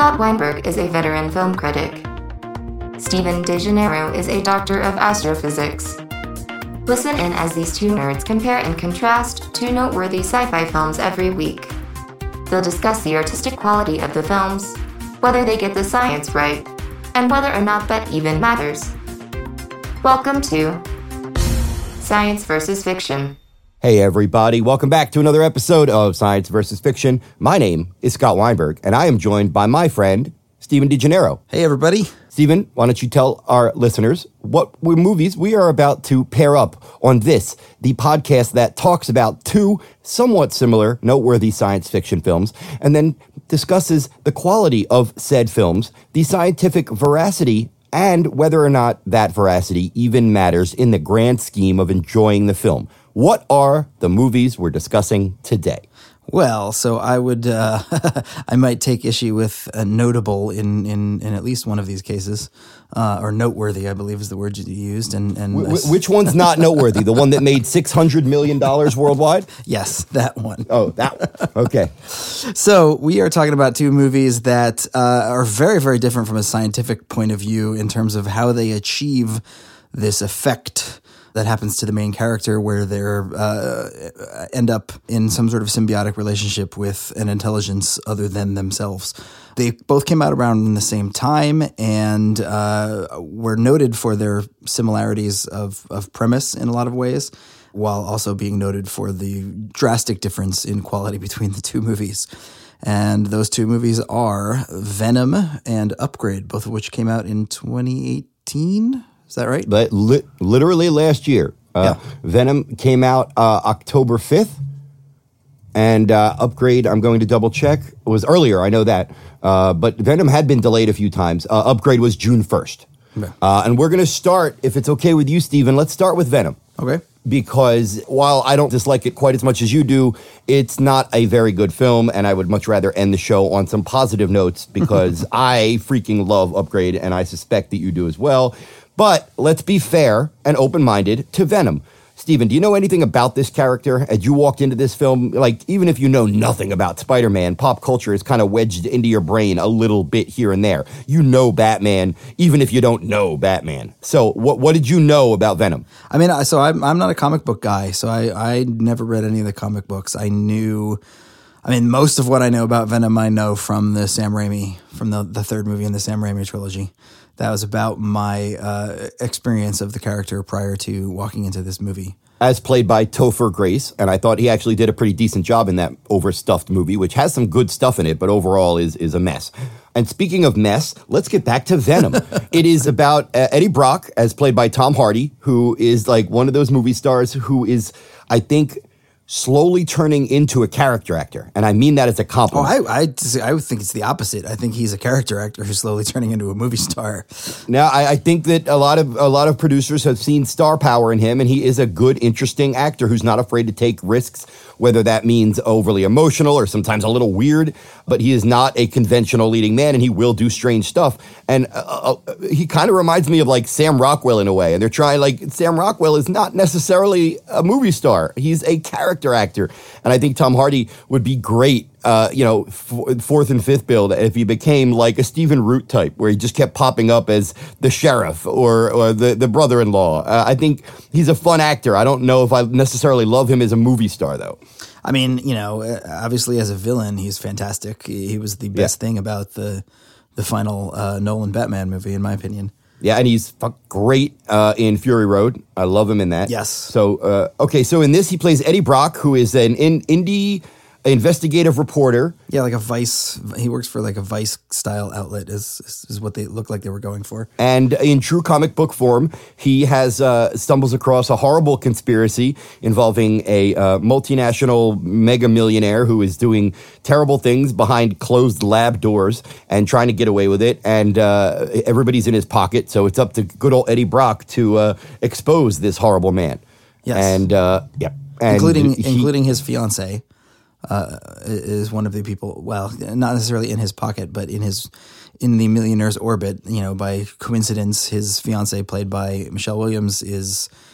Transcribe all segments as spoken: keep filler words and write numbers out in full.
Scott Weinberg is a veteran film critic. Steven DeGennaro is a doctor of astrophysics. Listen in as these two nerds compare and contrast two noteworthy sci-fi films every week. They'll discuss the artistic quality of the films, whether they get the science right, and whether or not that even matters. Welcome to Science versus Fiction. Hey everybody, welcome back to another episode of Science versus Fiction. My name is Scott Weinberg, and I am joined by my friend, Steven DeGennaro. Hey everybody. Steven, why don't you tell our listeners what movies we are about to pair up on this, the podcast that talks about two somewhat similar, noteworthy science fiction films, and then discusses the quality of said films, the scientific veracity, and whether or not that veracity even matters in the grand scheme of enjoying the film. What are the movies we're discussing today? Well, so I would, uh, I might take issue with a notable in, in, in at least one of these cases, uh, or noteworthy, I believe is the word you used. And, and w- which one's not noteworthy? The one that made six hundred million dollars worldwide? Yes, that one. Oh, that one. Okay. So we are talking about two movies that uh, are very, very different from a scientific point of view in terms of how they achieve this effect that happens to the main character, where they uh, end up in some sort of symbiotic relationship with an intelligence other than themselves. They both came out around in the same time and uh, were noted for their similarities of, of premise in a lot of ways, while also being noted for the drastic difference in quality between the two movies. And those two movies are Venom and Upgrade, both of which came out in twenty eighteen. Is that right? But li- literally last year. Uh, yeah. Venom came out uh, October fifth, and uh, Upgrade, I'm going to double check, was earlier, I know that. Uh, but Venom had been delayed a few times. Uh, Upgrade was June first. Yeah. Uh, and we're going to start, if it's okay with you, Steven, let's start with Venom. Okay. Because while I don't dislike it quite as much as you do, it's not a very good film, and I would much rather end the show on some positive notes because I freaking love Upgrade, and I suspect that you do as well. But let's be fair and open-minded to Venom. Steven, do you know anything about this character as you walked into this film? Like, even if you know nothing about Spider-Man, pop culture is kind of wedged into your brain a little bit here and there. You know Batman, even if you don't know Batman. So what what did you know about Venom? I mean, so I'm, I'm not a comic book guy, so I, I never read any of the comic books. I knew... I mean, most of what I know about Venom, I know from the Sam Raimi, from the, the third movie in the Sam Raimi trilogy. That was about my uh, experience of the character prior to walking into this movie. As played by Topher Grace, and I thought he actually did a pretty decent job in that overstuffed movie, which has some good stuff in it, but overall is is a mess. And speaking of mess, let's get back to Venom. It is about uh, Eddie Brock, as played by Tom Hardy, who is like one of those movie stars who is, I think, slowly turning into a character actor. And I mean that as a compliment. Oh, I, I, I would think it's the opposite. I think he's a character actor who's slowly turning into a movie star. Now, I, I think that a lot of a lot of producers have seen star power in him, and he is a good, interesting actor who's not afraid to take risks, whether that means overly emotional or sometimes a little weird. But he is not a conventional leading man, and he will do strange stuff. And uh, uh, he kind of reminds me of like Sam Rockwell in a way. And they're trying, like, Sam Rockwell is not necessarily a movie star. He's a character actor. And I think Tom Hardy would be great, uh, you know, f- fourth and fifth build if he became like a Stephen Root type, where he just kept popping up as the sheriff or, or the, the brother-in-law. Uh, I think he's a fun actor. I don't know if I necessarily love him as a movie star, though. I mean, you know, obviously as a villain, he's fantastic. He, he was the best yeah. thing about the the final uh, Nolan Batman movie, in my opinion. Yeah, and he's fuck great uh, in Fury Road. I love him in that. Yes. So, uh, okay, so in this, he plays Eddie Brock, who is an in, indie investigative reporter. Yeah, like a Vice. He works for like a Vice style outlet is, is is what they look like they were going for. And in true comic book form, he has uh, stumbles across a horrible conspiracy involving a uh, multinational mega millionaire who is doing terrible things behind closed lab doors and trying to get away with it. And uh, everybody's in his pocket, so it's up to good old Eddie Brock to uh, expose this horrible man. Yes, and uh, yeah, and including he, including his fiancée. Uh, is one of the people, well, not necessarily in his pocket, but in his in the millionaire's orbit. You know, by coincidence, his fiancée, played by Michelle Williams, is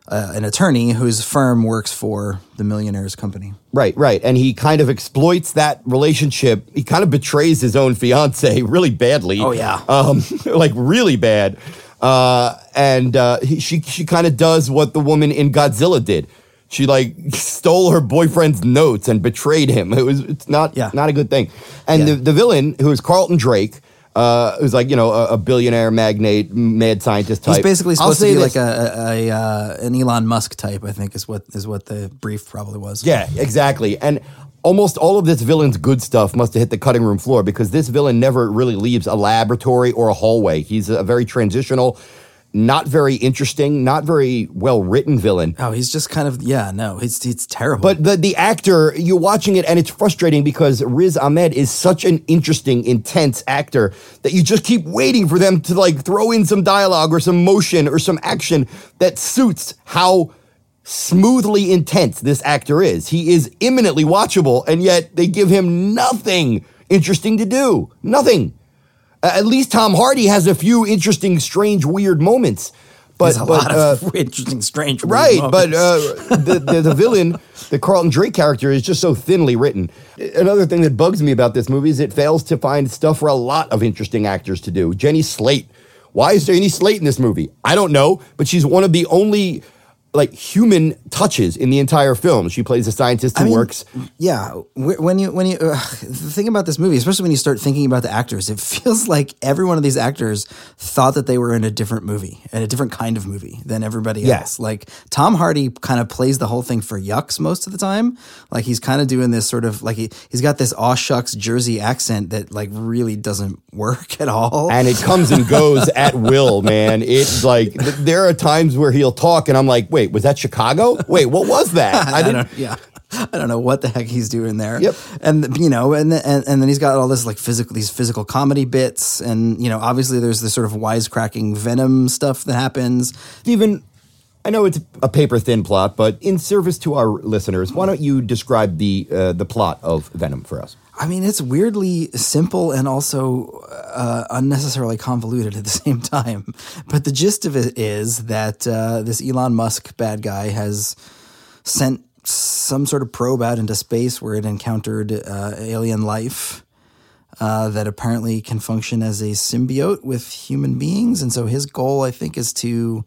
uh, an attorney whose firm works for the millionaire's company. Right, right. And he kind of exploits that relationship. He kind of betrays his own fiance really badly. Oh, yeah. Um, like really bad. Uh, and uh, he, she she kind of does what the woman in Godzilla did. She like stole her boyfriend's notes and betrayed him. It was it's not yeah. not a good thing. And Yeah. the, the villain, who is Carlton Drake, uh, who's like, you know, a, a billionaire magnate, mad scientist type. He's basically I'll supposed to say be this. like a, a, a uh, an Elon Musk type, I think is what is what the brief probably was. Yeah, exactly. And almost all of this villain's good stuff must have hit the cutting room floor because this villain never really leaves a laboratory or a hallway. He's a very transitional, not very interesting, not very well-written villain. Oh, he's just kind of, yeah, no, it's it's terrible. But the the actor, you're watching it and it's frustrating because Riz Ahmed is such an interesting, intense actor that you just keep waiting for them to like throw in some dialogue or some motion or some action that suits how smoothly intense this actor is. He is imminently watchable, and yet they give him nothing interesting to do. Nothing. Uh, at least Tom Hardy has a few interesting, strange, weird moments. But, There's a but, lot uh, of interesting, strange, weird right, moments. but uh, the, the the villain, the Carlton Drake character, is just so thinly written. Another thing that bugs me about this movie is it fails to find stuff for a lot of interesting actors to do. Jenny Slate. Why is Jenny Slate in this movie? I don't know, but she's one of the only like human touches in the entire film. She plays a scientist who I mean, works. Yeah, wh- when you when you uh, the thing about this movie, especially when you start thinking about the actors, it feels like every one of these actors thought that they were in a different movie, in a different kind of movie than everybody Yeah. else. Like Tom Hardy kind of plays the whole thing for yucks most of the time. Like he's kind of doing this sort of like he he's got this aw shucks Jersey accent that like really doesn't work at all. And it comes and goes at will, man. It's like th- there are times where he'll talk, and I'm like, "Wait, was that Chicago? Wait, what was that?" I, don't, yeah, I don't know what the heck he's doing there. Yep. And you know, and and and then he's got all this like physical, these physical comedy bits, and you know, obviously there's this sort of wisecracking Venom stuff that happens. Stephen, I know it's a paper thin plot, but in service to our listeners, why don't you describe the uh, the plot of Venom for us? I mean, it's weirdly simple and also uh, unnecessarily convoluted at the same time. But the gist of it is that uh, this Elon Musk bad guy has sent some sort of probe out into space where it encountered uh, alien life uh, that apparently can function as a symbiote with human beings. And so his goal, I think, is to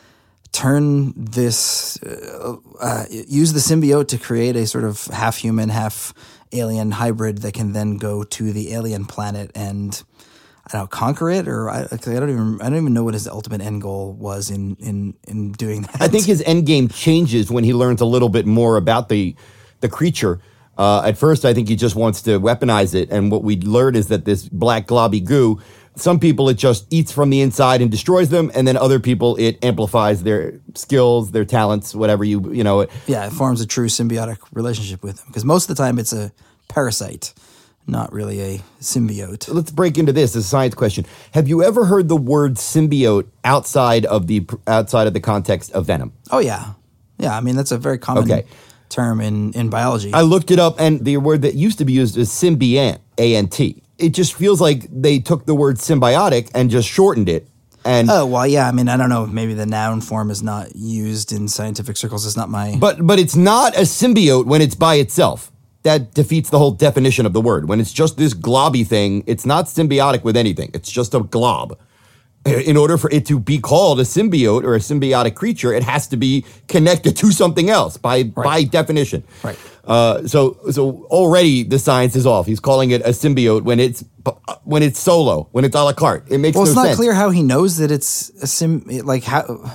turn this, uh, uh, use the symbiote to create a sort of half human, half alien hybrid that can then go to the alien planet and I don't know, conquer it, or I, I don't even I don't even know what his ultimate end goal was in in in doing that. I think his end game changes when he learns a little bit more about the the creature. Uh, at first, I think he just wants to weaponize it, and what we learn is that this black globby goo, some people it just eats from the inside and destroys them, and then other people it amplifies their skills, their talents, whatever you you know. Yeah, it forms a true symbiotic relationship with them because most of the time it's a parasite, not really a symbiote. Let's break into this as a science question. Have you ever heard the word symbiote outside of the outside of the context of Venom? Oh yeah, yeah. I mean that's a very common Okay. term in in biology. I looked it up, and the word that used to be used is symbiont, A N T. It just feels like they took the word symbiotic and just shortened it. And Oh, well, yeah. I mean, I don't know. Maybe the noun form is not used in scientific circles. It's not my... but but it's not a symbiote when it's by itself. That defeats the whole definition of the word. When it's just this globby thing, it's not symbiotic with anything. It's just a glob. In order for it to be called a symbiote or a symbiotic creature, it has to be connected to something else by by definition. Right. Uh, so so already the science is off. He's calling it a symbiote when it's when it's solo, when it's a la carte. It makes well, no it's not sense. clear how he knows that it's a sim... Like, how...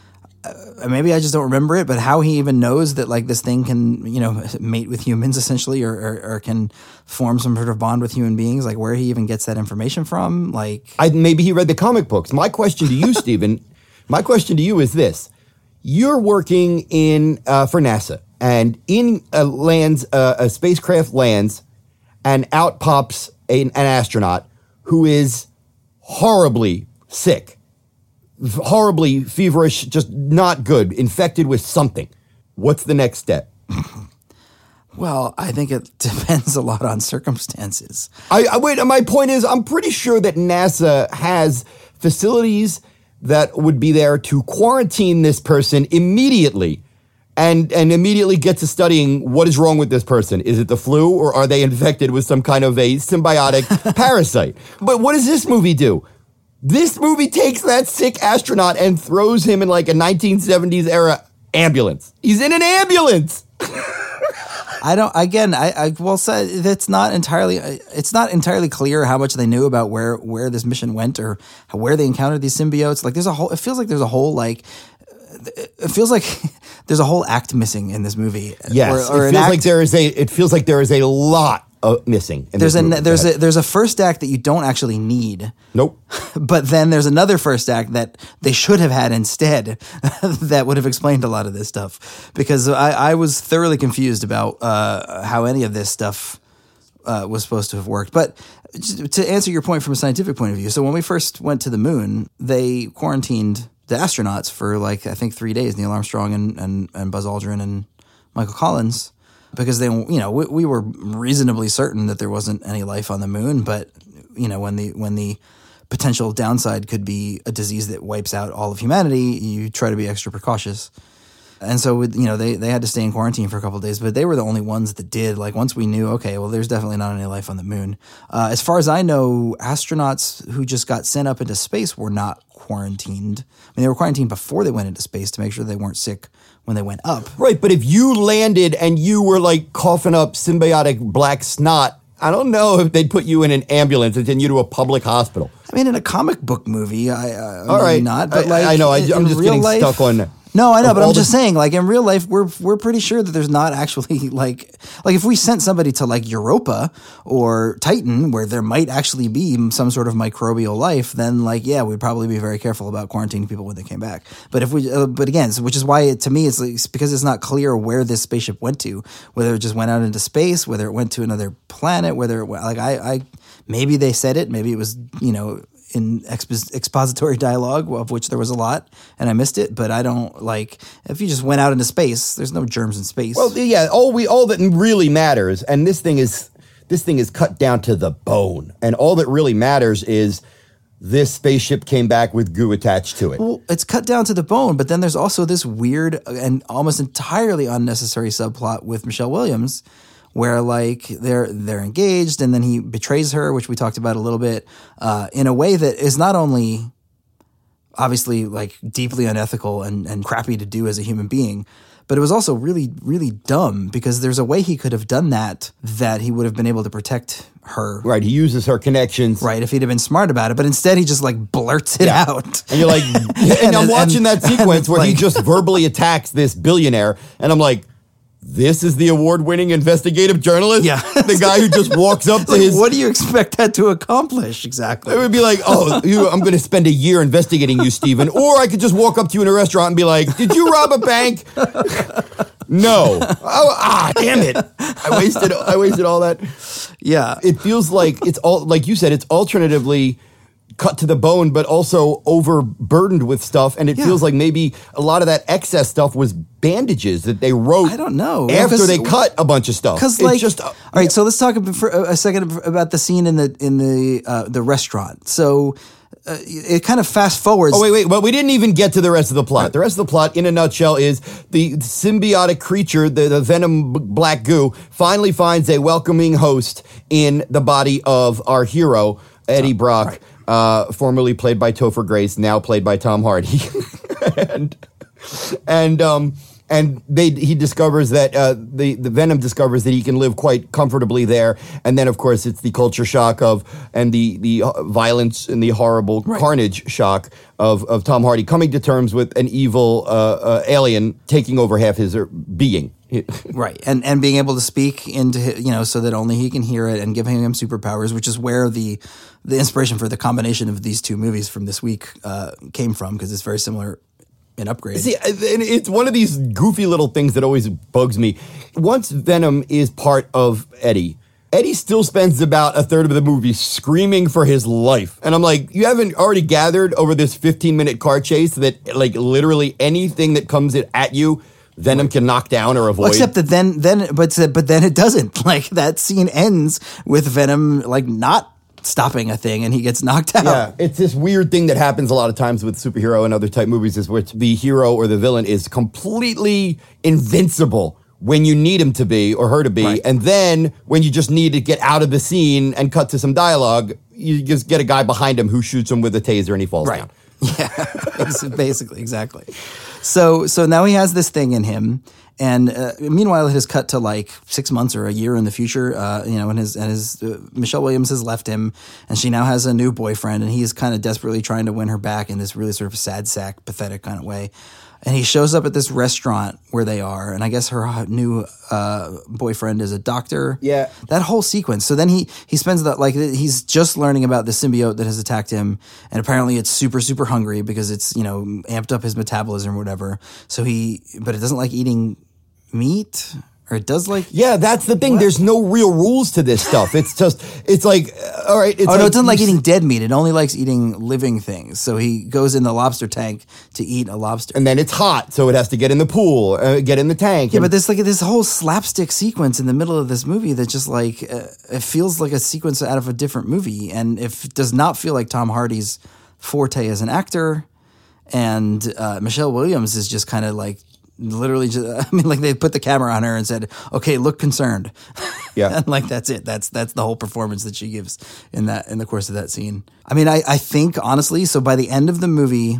Uh, maybe I just don't remember it, but how he even knows that, like, this thing can, you know, mate with humans, essentially, or, or, or can form some sort of bond with human beings, like, where he even gets that information from, like... I, maybe he read the comic books. My question to you, Stephen, my question to you is this. You're working in uh, for NASA, and in uh, lands, uh, a spacecraft lands, and out pops a, an astronaut who is horribly sick, horribly feverish, just not good, infected with something. What's the next step? Well, I think it depends a lot on circumstances. I, I wait. My point is, I'm pretty sure that NASA has facilities that would be there to quarantine this person immediately and and immediately get to studying what is wrong with this person. Is it the flu, or are they infected with some kind of a symbiotic parasite? But what does this movie do? This movie takes that sick astronaut and throws him in like a nineteen seventies era ambulance. He's in an ambulance. I don't. Again, I, I will say that's not entirely. It's not entirely clear how much they knew about where where this mission went or how, where they encountered these symbiotes. Like, there's a whole. It feels like there's a whole like. It feels like there's a whole act missing in this movie. Yes, or, or it feels act, like there is a. It feels like there is a lot uh, missing. In there's this a movie. there's a there's a first act that you don't actually need. Nope. But then there's another first act that they should have had instead that would have explained a lot of this stuff, because I, I was thoroughly confused about uh, how any of this stuff uh, was supposed to have worked. But to answer your point from a scientific point of view, so when we first went to the moon, they quarantined the astronauts for like I think three days, Neil Armstrong and, and, and Buzz Aldrin and Michael Collins. Because they, you know, we, we were reasonably certain that there wasn't any life on the moon, but you know, when the when the potential downside could be a disease that wipes out all of humanity, you try to be extra precautious. And so, with, you know, they they had to stay in quarantine for a couple of days, but they were the only ones that did. Like, once we knew, okay, well, there's definitely not any life on the moon. Uh, as far as I know, astronauts who just got sent up into space were not quarantined. I mean, they were quarantined before they went into space to make sure they weren't sick when they went up. Right, but if you landed and you were like coughing up symbiotic black snot, I don't know if they'd put you in an ambulance and send you to a public hospital. I mean, in a comic book movie, I uh, all right, not. But I, like, I know, I, in, I'm in just real getting life, stuck on. No, I know, but I'm just the, saying, like, in real life, we're we're pretty sure that there's not actually, like, like if we sent somebody to, like, Europa or Titan, where there might actually be some sort of microbial life, then, like, yeah, we'd probably be very careful about quarantining people when they came back. But if we, uh, but again, so, which is why, it, to me, it's, like, it's because it's not clear where this spaceship went to, whether it just went out into space, whether it went to another planet, whether it went, like, I, I, maybe they said it, maybe it was, you know, in expo- expository dialogue, of which there was a lot, and I missed it. But I don't like if you just went out into space. There's no germs in space. Well, yeah, all we all that really matters, and this thing is this thing is cut down to the bone, and all that really matters is this spaceship came back with goo attached to it. Well, it's cut down to the bone, but then there's also this weird and almost entirely unnecessary subplot with Michelle Williams, where like they're they're engaged, and then he betrays her, which we talked about a little bit, uh, in a way that is not only obviously like deeply unethical and, and crappy to do as a human being, but it was also really, really dumb, because there's a way he could have done that that he would have been able to protect her. Right, he uses her connections. Right, if he'd have been smart about it, but instead he just like blurts it yeah. out. And you're like, and, and I'm watching and, that sequence where like, he just verbally attacks this billionaire, and I'm like, this is the award-winning investigative journalist? Yeah. The guy who just walks up to like, his... What do you expect that to accomplish, exactly? It would be like, oh, you, I'm going to spend a year investigating you, Stephen. Or I could just walk up to you in a restaurant and be like, did you rob a bank? No. Oh, ah, damn it. I wasted I wasted all that. Yeah. It feels like it's all, like you said, it's alternatively cut to the bone, but also overburdened with stuff. And it yeah. feels like maybe a lot of that excess stuff was bandages that they wrote. I don't know. After they cut a bunch of stuff. Because like, just, uh, all right. So let's talk for a second about the scene in the in the uh, the restaurant. So uh, it kind of fast forwards. Oh wait, wait. But we didn't even get to the rest of the plot. The rest of the plot, in a nutshell, is the symbiotic creature, the, the venom black goo, finally finds a welcoming host in the body of our hero, Eddie Brock. Right. Uh, formerly played by Topher Grace, now played by Tom Hardy, and and um and they he discovers that uh, the the Venom discovers that he can live quite comfortably there, and then of course it's the culture shock of and the the violence and the horrible right. carnage shock of of Tom Hardy coming to terms with an evil uh, uh, alien taking over half his being. Right, and and being able to speak into, you know, so that only he can hear it, and giving him superpowers, which is where the the inspiration for the combination of these two movies from this week uh, came from, because it's very similar in Upgrade. See, and it's one of these goofy little things that always bugs me. Once Venom is part of Eddie, Eddie still spends about a third of the movie screaming for his life. And I'm like, you haven't already gathered over this fifteen-minute car chase that, like, literally anything that comes at you, Venom can knock down or avoid. Well, except that then, then, but but then it doesn't. Like, that scene ends with Venom like not stopping a thing and he gets knocked out. Yeah, it's this weird thing that happens a lot of times with superhero and other type movies is where the hero or the villain is completely invincible when you need him to be or her to be. Right. And then when you just need to get out of the scene and cut to some dialogue, you just get a guy behind him who shoots him with a taser and he falls Right. down. Yeah, basically, exactly. So so now he has this thing in him. And uh, meanwhile, it has cut to like six months or a year in the future, uh, you know, and his and his uh, Michelle Williams has left him, and she now has a new boyfriend, and he's kind of desperately trying to win her back in this really sort of sad sack, pathetic kind of way. And he shows up at this restaurant where they are, and I guess her new uh, boyfriend is a doctor. Yeah, that whole sequence. So then he he spends that like he's just learning about the symbiote that has attacked him, and apparently it's super super hungry because it's you know amped up his metabolism or whatever. So he, but it doesn't like eating meat, or it does like yeah that's the thing. What? There's no real rules to this stuff. It's just it's like uh, all right it's oh like no, it doesn't like you- eating dead meat. It only likes eating living things. So he goes in the lobster tank to eat a lobster. and then it's hot, so it has to get in the pool, uh, get in the tank. Yeah, and- but there's like this whole slapstick sequence in the middle of this movie that just like uh, it feels like a sequence out of a different movie, and it f- does not feel like Tom Hardy's forte as an actor. And uh, Michelle Williams is just kind of like literally just, I mean, like they put the camera on her and said, "Okay, look concerned." Yeah. And like that's it. That's that's the whole performance that she gives in that in the course of that scene. I mean, I I think honestly, so by the end of the movie,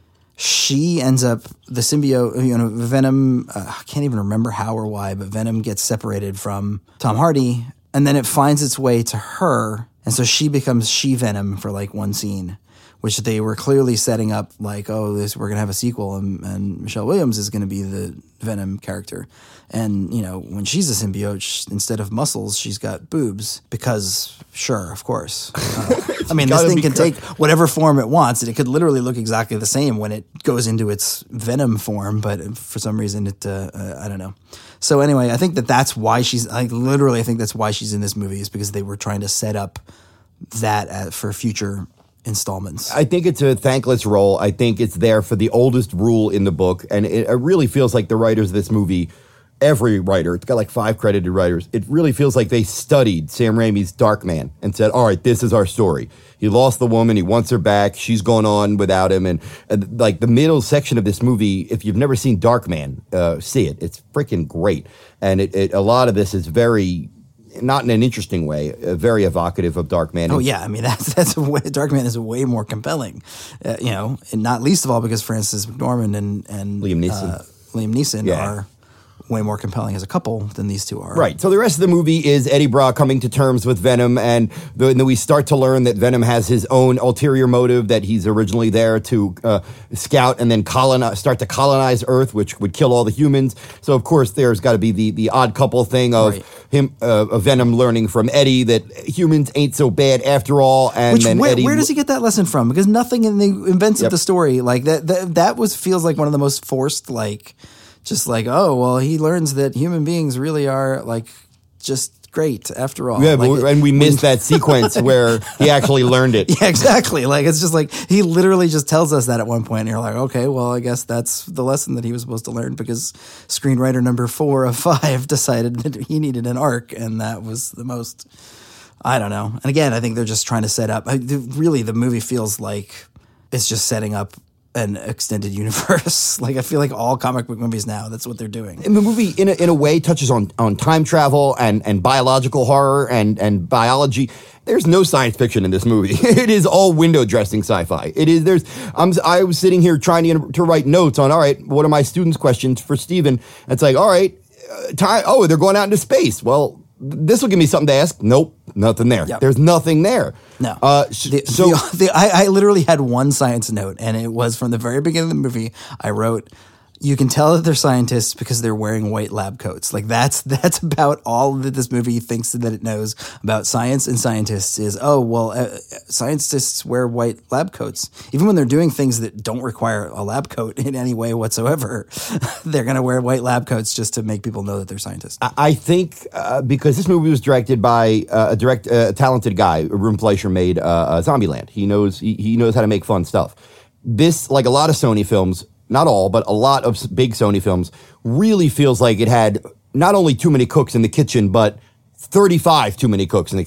she ends up the symbiote, you know, Venom. Uh, I can't even remember how or why, but Venom gets separated from Tom Hardy, and then it finds its way to her, and so she becomes She Venom for like one scene, which they were clearly setting up like, oh, this we're gonna have a sequel, and, and Michelle Williams is gonna be the Venom character, and you know, when she's a symbiote, sh- instead of muscles, she's got boobs because, sure, of course. Uh, I mean, this gotta thing be can cor- take whatever form it wants, and it could literally look exactly the same when it goes into its Venom form, but for some reason, it uh, uh, I don't know. So anyway, I think that that's why she's like literally. I think that's why she's in this movie is because they were trying to set up that uh, for future installments. I think it's a thankless role. I think it's there for the oldest rule in the book, and it, it really feels like the writers of this movie, every writer, it's got like five credited writers, it really feels like they studied Sam Raimi's Darkman and said, all right, this is our story. He lost the woman, he wants her back, she's going on without him, and, and like the middle section of this movie, if you've never seen Darkman, uh, see it. It's freaking great. And it, it, a lot of this is very... not in an interesting way, uh, very evocative of Darkman. Oh yeah, I mean that's that's a way, Darkman is way more compelling, uh, you know, and not least of all because Frances McDormand and and Liam Neeson. uh, Liam Neeson Yeah. are way more compelling as a couple than these two are. Right. So the rest of the movie is Eddie Brock coming to terms with Venom, and then we start to learn that Venom has his own ulterior motive, that he's originally there to uh, scout and then colonize, start to colonize Earth, which would kill all the humans. So, of course, there's got to be the, the odd couple thing of Right. him, uh, of Venom learning from Eddie that humans ain't so bad after all. And Which then where, Eddie, where does he get that lesson from? Because nothing in the events Yep. of the story like that, that that was feels like one of the most forced, like just like, oh well, he learns that human beings really are like just great after all. Yeah, Like, but, and we missed that sequence where he actually learned it. yeah, exactly. Like it's just like he literally just tells us that at one point, and you're like, okay, well, I guess that's the lesson that he was supposed to learn because screenwriter number four of five decided that he needed an arc, and that was the most. I don't know. And again, I think they're just trying to set up. I, the, really, the movie feels like it's just setting up an extended universe. Like I feel like all comic book movies now, that's what they're doing. And the movie, in a, in a way, touches on, on time travel and, and biological horror and, and biology. There's no science fiction in this movie. It is all window dressing sci-fi. It is. There's. I'm. I was sitting here trying to to write notes on. All right, what are my students' questions for Steven? It's like, all right, uh, time. Oh, they're going out into space. Well, this will give me something to ask. Nope, nothing there. Yep. There's nothing there. No. Uh, sh- The, so the, the, I, I literally had one science note, and it was from the very beginning of the movie. I wrote, "You can tell that they're scientists because they're wearing white lab coats." Like that's that's about all that this movie thinks that it knows about science and scientists is. Oh well, uh, scientists wear white lab coats, even when they're doing things that don't require a lab coat in any way whatsoever. They're going to wear white lab coats just to make people know that they're scientists. I- I think uh, because this movie was directed by uh, a direct, uh, talented guy, Room Fleischer made uh, uh, Zombieland. He knows he, he knows how to make fun stuff. This, like a lot of Sony films, not all, but a lot of s- big Sony films, really feels like it had not only too many cooks in the kitchen, but thirty-five too many cooks in the kitchen.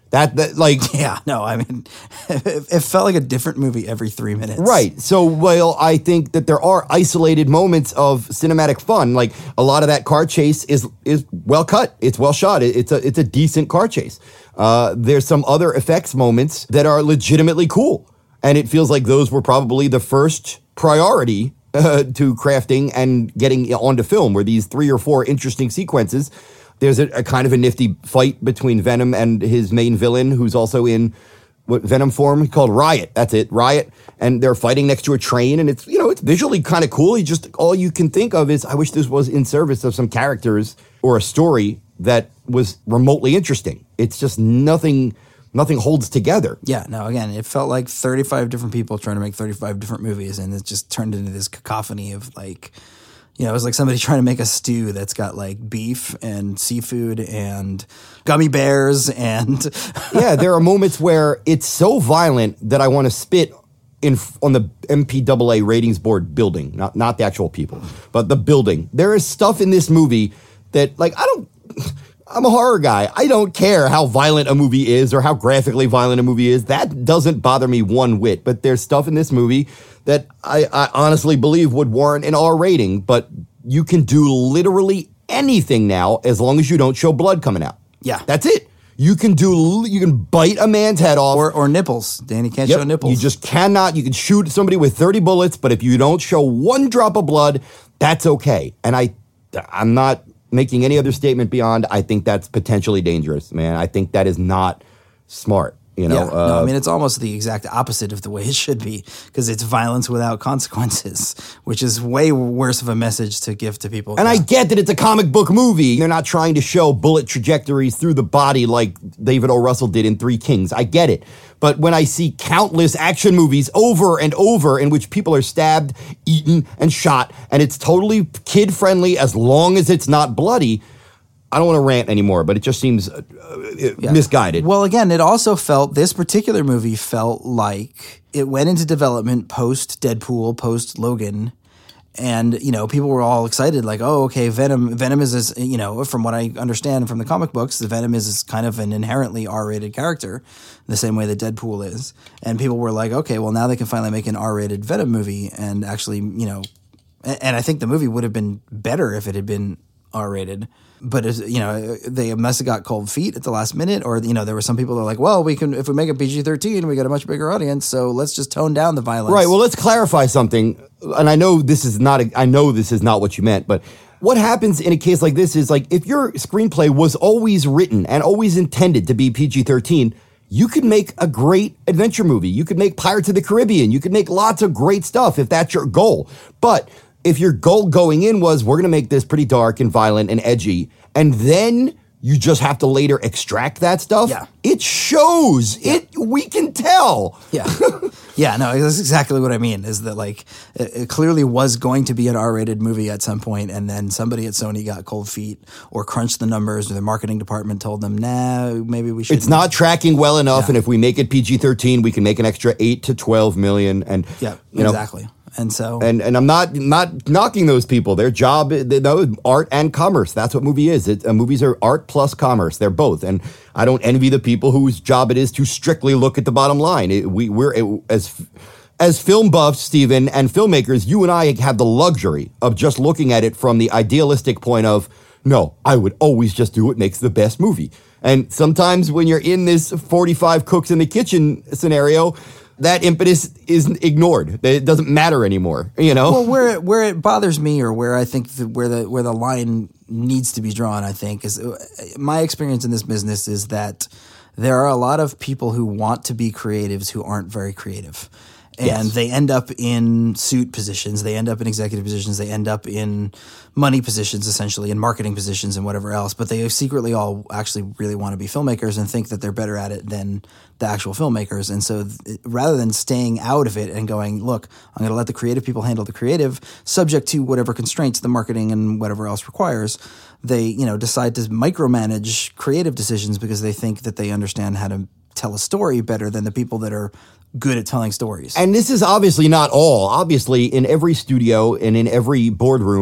That, that like Yeah, no, I mean, it, it felt like a different movie every three minutes. Right. So, well, I think that there are isolated moments of cinematic fun. Like a lot of that car chase is is well cut. It's well shot. It, it's a it's a decent car chase. Uh, there's some other effects moments that are legitimately cool, and it feels like those were probably the first priority uh, to crafting and getting onto film. Were these three or four interesting sequences? There's a, a kind of a nifty fight between Venom and his main villain, who's also in what Venom form called Riot. That's it, Riot. And they're fighting next to a train, and it's, you know, it's visually kind of cool. You just, all you can think of is, I wish this was in service of some characters or a story that was remotely interesting. It's just nothing, nothing holds together. Yeah, no, again, it felt like thirty-five different people trying to make thirty-five different movies, and it just turned into this cacophony of like, you know, it was like somebody trying to make a stew that's got like beef and seafood and gummy bears and yeah, there are moments where it's so violent that I want to spit in on the M P A A ratings board building, not not the actual people, but the building. There is stuff in this movie that, like, I don't. I'm a horror guy. I don't care how violent a movie is or how graphically violent a movie is. That doesn't bother me one whit. But there's stuff in this movie that I, I honestly believe would warrant an R rating. But you can do literally anything now as long as you don't show blood coming out. Yeah. That's it. You can do. You can bite a man's head off. Or, or nipples. Danny can't Yep, show nipples. You just cannot. You can shoot somebody with thirty bullets, but if you don't show one drop of blood, that's okay. And I, I'm not making any other statement beyond, I think that's potentially dangerous, man. I think that is not smart, you know? Yeah, uh, no, I mean, it's almost the exact opposite of the way it should be, because it's violence without consequences, which is way worse of a message to give to people. And yeah. I get that it's a comic book movie. They're not trying to show bullet trajectories through the body like David O. Russell did in Three Kings. I get it. But when I see countless action movies over and over in which people are stabbed, eaten, and shot, and it's totally kid-friendly as long as it's not bloody, I don't want to rant anymore, but it just seems uh, yeah. misguided. Well, again, it also felt, this particular movie felt like it went into development post-Deadpool, post-Logan, and, you know, people were all excited, like, oh, okay, Venom Venom is, this, you know, from what I understand from the comic books, the Venom is this kind of an inherently R-rated character, the same way that Deadpool is. And people were like, okay, well, now they can finally make an R-rated Venom movie and actually, you know, and, and I think the movie would have been better if it had been R-rated. But, you know, they must have got cold feet at the last minute, or, you know, there were some people that were like, well, we can, if we make it P G thirteen, we get a much bigger audience, so let's just tone down the violence. Right, well, let's clarify something, and I know this is not, a, I know this is not what you meant, but what happens in a case like this is, like, if your screenplay was always written and always intended to be P G thirteen, you could make a great adventure movie. You could make Pirates of the Caribbean. You could make lots of great stuff if that's your goal. But if your goal going in was, we're going to make this pretty dark and violent and edgy, and then you just have to later extract that stuff, yeah. it shows. Yeah. It we can tell. Yeah. Yeah, no, that's exactly what I mean, is that, like, it, it clearly was going to be an R-rated movie at some point, and then somebody at Sony got cold feet or crunched the numbers, or the marketing department told them, nah, maybe we should. It's not tracking well enough, yeah. and if we make it P G thirteen, we can make an extra eight to twelve million. And, yeah, you know, exactly. And so, and and I'm not not knocking those people. Their job, they know, art and commerce. That's what movie is. It, uh, movies are art plus commerce. They're both. And I don't envy the people whose job it is to strictly look at the bottom line. It, we we're it, as as film buffs, Stephen, and filmmakers. You and I have the luxury of just looking at it from the idealistic point of, no, I would always just do what makes the best movie. And sometimes when you're in this forty-five cooks in the kitchen scenario, that impetus is ignored. It doesn't matter anymore, you know? Well, where it, where it bothers me, or where I think the, where the where the line needs to be drawn, I think, is my experience in this business is that there are a lot of people who want to be creatives who aren't very creative. And yes. they end up in suit positions, they end up in executive positions, they end up in money positions, essentially, in marketing positions and whatever else. But they secretly all actually really want to be filmmakers and think that they're better at it than the actual filmmakers. And so th- rather than staying out of it and going, look, I'm going to let the creative people handle the creative, subject to whatever constraints the marketing and whatever else requires, they, you know, decide to micromanage creative decisions because they think that they understand how to tell a story better than the people that are good at telling stories. And this is obviously not all. Obviously, in every studio and in every boardroom,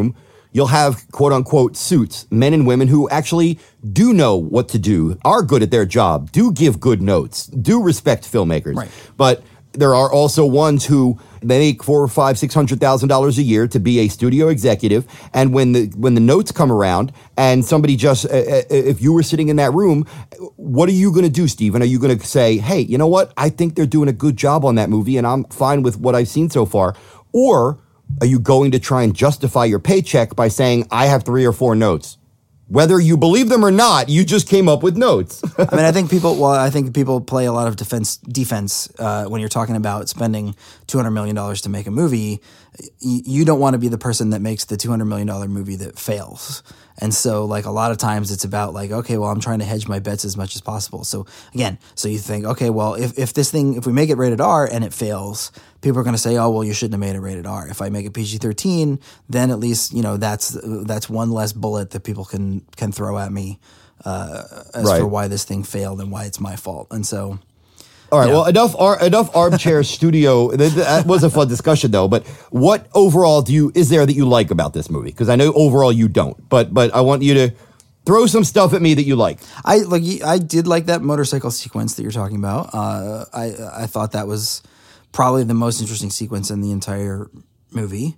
you'll have quote unquote suits, men and women who actually do know what to do, are good at their job, do give good notes, do respect filmmakers. Right. But there are also ones who they make four or five, six hundred thousand dollars a year to be a studio executive, and when the when the notes come around, and somebody just, uh, if you were sitting in that room, what are you going to do, Stephen? Are you going to say, "Hey, you know what? I think they're doing a good job on that movie, and I'm fine with what I've seen so far," or are you going to try and justify your paycheck by saying, "I have three or four notes"? Whether you believe them or not, you just came up with notes. I mean, I think people. Well, I think people play a lot of defense. Defense uh, when you're talking about spending two hundred million dollars to make a movie. You, you don't want to be the person that makes the two hundred million dollar movie that fails. And so, like, a lot of times it's about, like, okay, well, I'm trying to hedge my bets as much as possible. So, again, so you think, okay, well, if, if this thing, if we make it rated R and it fails, people are going to say, oh, well, you shouldn't have made it rated R. If I make it P G thirteen, then at least, you know, that's that's one less bullet that people can can throw at me uh, as right. for why this thing failed and why it's my fault. And so... All right. Yeah. Well, enough ar- enough armchair studio. That, that was a fun discussion, though. But what overall do you is there that you like about this movie? Because I know overall you don't. But but I want you to throw some stuff at me that you like. I like. I did like that motorcycle sequence that you're talking about. Uh, I I thought that was probably the most interesting sequence in the entire movie.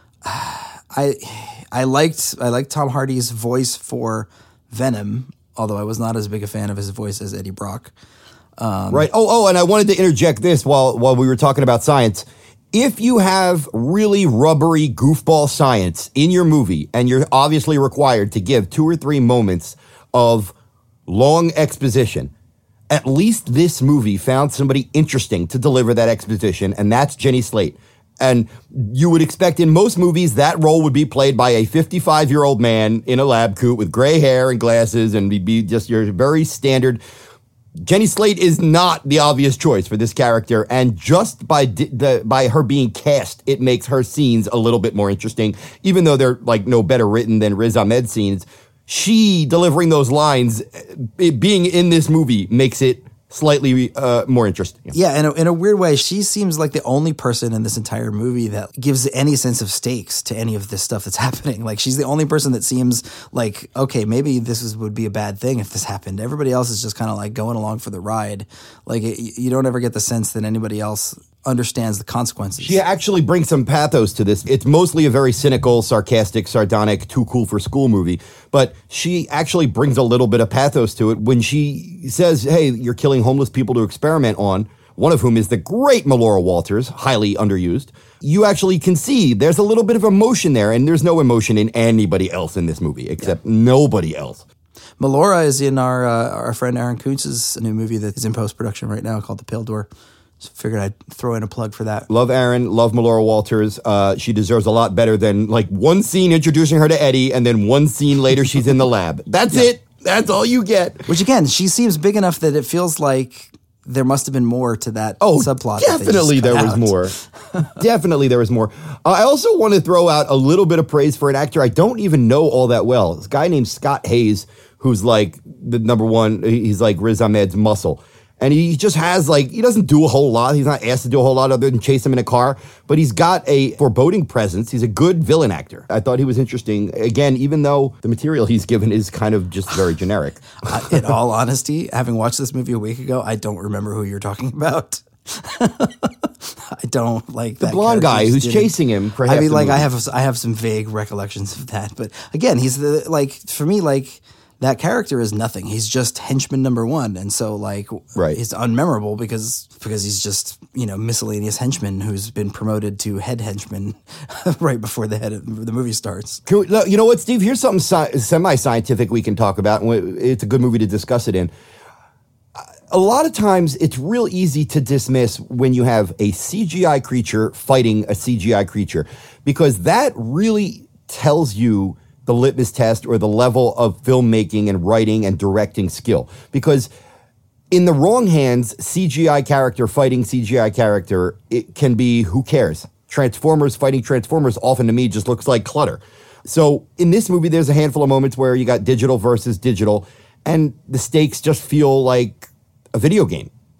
I I liked I liked Tom Hardy's voice for Venom, although I was not as big a fan of his voice as Eddie Brock. Um, right. Oh, oh, and I wanted to interject this while while we were talking about science. If you have really rubbery goofball science in your movie, and you're obviously required to give two or three moments of long exposition, at least this movie found somebody interesting to deliver that exposition, and that's Jenny Slate. And you would expect in most movies that role would be played by a fifty-five-year-old man in a lab coat with gray hair and glasses, and he'd be just your very standard. Jenny Slate is not the obvious choice for this character, and just by di- the by her being cast, it makes her scenes a little bit more interesting, even though they're like no better written than Riz Ahmed's scenes. She delivering those lines, it being in this movie, makes it slightly uh, more interesting. Yeah, in a, in a weird way, she seems like the only person in this entire movie that gives any sense of stakes to any of this stuff that's happening. Like, she's the only person that seems like, okay, maybe this is, would be a bad thing if this happened. Everybody else is just kind of like going along for the ride. Like, it, you don't ever get the sense that anybody else understands the consequences. She actually brings some pathos to this. It's mostly a very cynical, sarcastic, sardonic, too cool for school movie, but she actually brings a little bit of pathos to it when she says, hey, you're killing homeless people to experiment on, one of whom is the great Melora Walters, highly underused. You actually can see there's a little bit of emotion there, and there's no emotion in anybody else in this movie, except yeah. nobody else. Melora is in our uh, our friend Aaron Kuntz's new movie that is in post-production right now called The Pale Door. So figured I'd throw in a plug for that. Love Aaron, love Melora Walters. Uh, she deserves a lot better than like one scene introducing her to Eddie, and then one scene later she's in the lab. That's yeah. it. That's all you get. Which again, she seems big enough that it feels like there must have been more to that oh, subplot. Definitely there was out. more. Definitely there was more. Uh, I also want to throw out a little bit of praise for an actor I don't even know all that well. This guy named Scott Hayes, who's like the number one, he's like Riz Ahmed's muscle. And he just has, like, he doesn't do a whole lot. He's not asked to do a whole lot other than chase him in a car. But he's got a foreboding presence. He's a good villain actor. I thought he was interesting. Again, even though the material he's given is kind of just very generic. uh, in all honesty, having watched this movie a week ago, I don't remember who you're talking about. I don't like the that blonde guy who's didn't. chasing him. For half I mean, the like, movie. I have I have some vague recollections of that. But again, he's the, like, for me, like, that character is nothing. He's just henchman number one. And so, like, right. he's unmemorable because because he's just, you know, miscellaneous henchman who's been promoted to head henchman right before the head of the movie starts. Can we, you know what, Steve? Here's something sci- semi-scientific we can talk about. And it's a good movie to discuss it in. A lot of times, it's real easy to dismiss when you have a C G I creature fighting a C G I creature, because that really tells you the litmus test or the level of filmmaking and writing and directing skill. Because in the wrong hands, C G I character fighting C G I character, it can be, who cares? Transformers fighting Transformers often to me just looks like clutter. So in this movie, there's a handful of moments where you got digital versus digital, and the stakes just feel like a video game.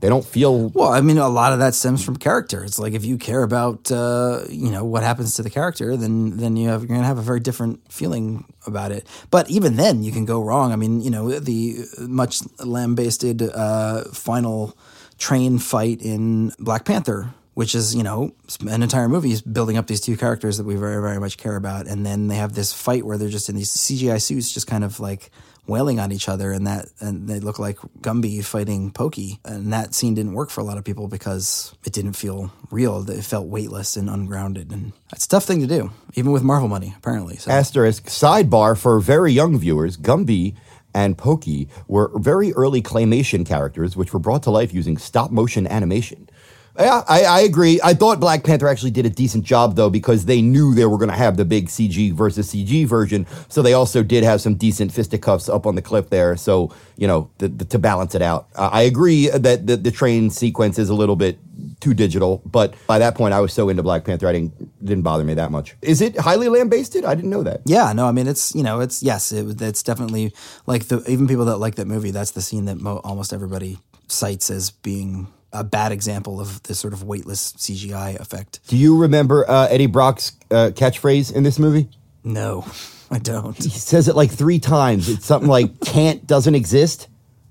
They don't feel... Well, I mean, a lot of that stems from character. It's like if you care about, uh, you know, what happens to the character, then then you have, you're going to have a very different feeling about it. But even then, you can go wrong. I mean, you know, the much lambasted uh, final train fight in Black Panther, which is, you know, an entire movie is building up these two characters that we very, very much care about. And then they have this fight where they're just in these C G I suits just kind of like wailing on each other, and that and they look like Gumby fighting Pokey. And that scene didn't work for a lot of people because it didn't feel real. It felt weightless and ungrounded. And that's a tough thing to do, even with Marvel money, apparently. So. Asterisk, sidebar for very young viewers, Gumby and Pokey were very early claymation characters which were brought to life using stop-motion animation. Yeah, I, I agree. I thought Black Panther actually did a decent job, though, because they knew they were going to have the big C G versus C G version. So they also did have some decent fisticuffs up on the cliff there. So, you know, the, the, to balance it out. Uh, I agree that the, the train sequence is a little bit too digital. But by that point, I was so into Black Panther, I didn't didn't bother me that much. Is it highly lambasted? I didn't know that. Yeah, no, I mean, it's, you know, it's, yes, it, it's definitely like the, even people that like that movie, that's the scene that mo- almost everybody cites as being a bad example of this sort of weightless C G I effect. Do you remember uh, Eddie Brock's uh, catchphrase in this movie? No, I don't. He says it like three times. It's something like can't doesn't exist.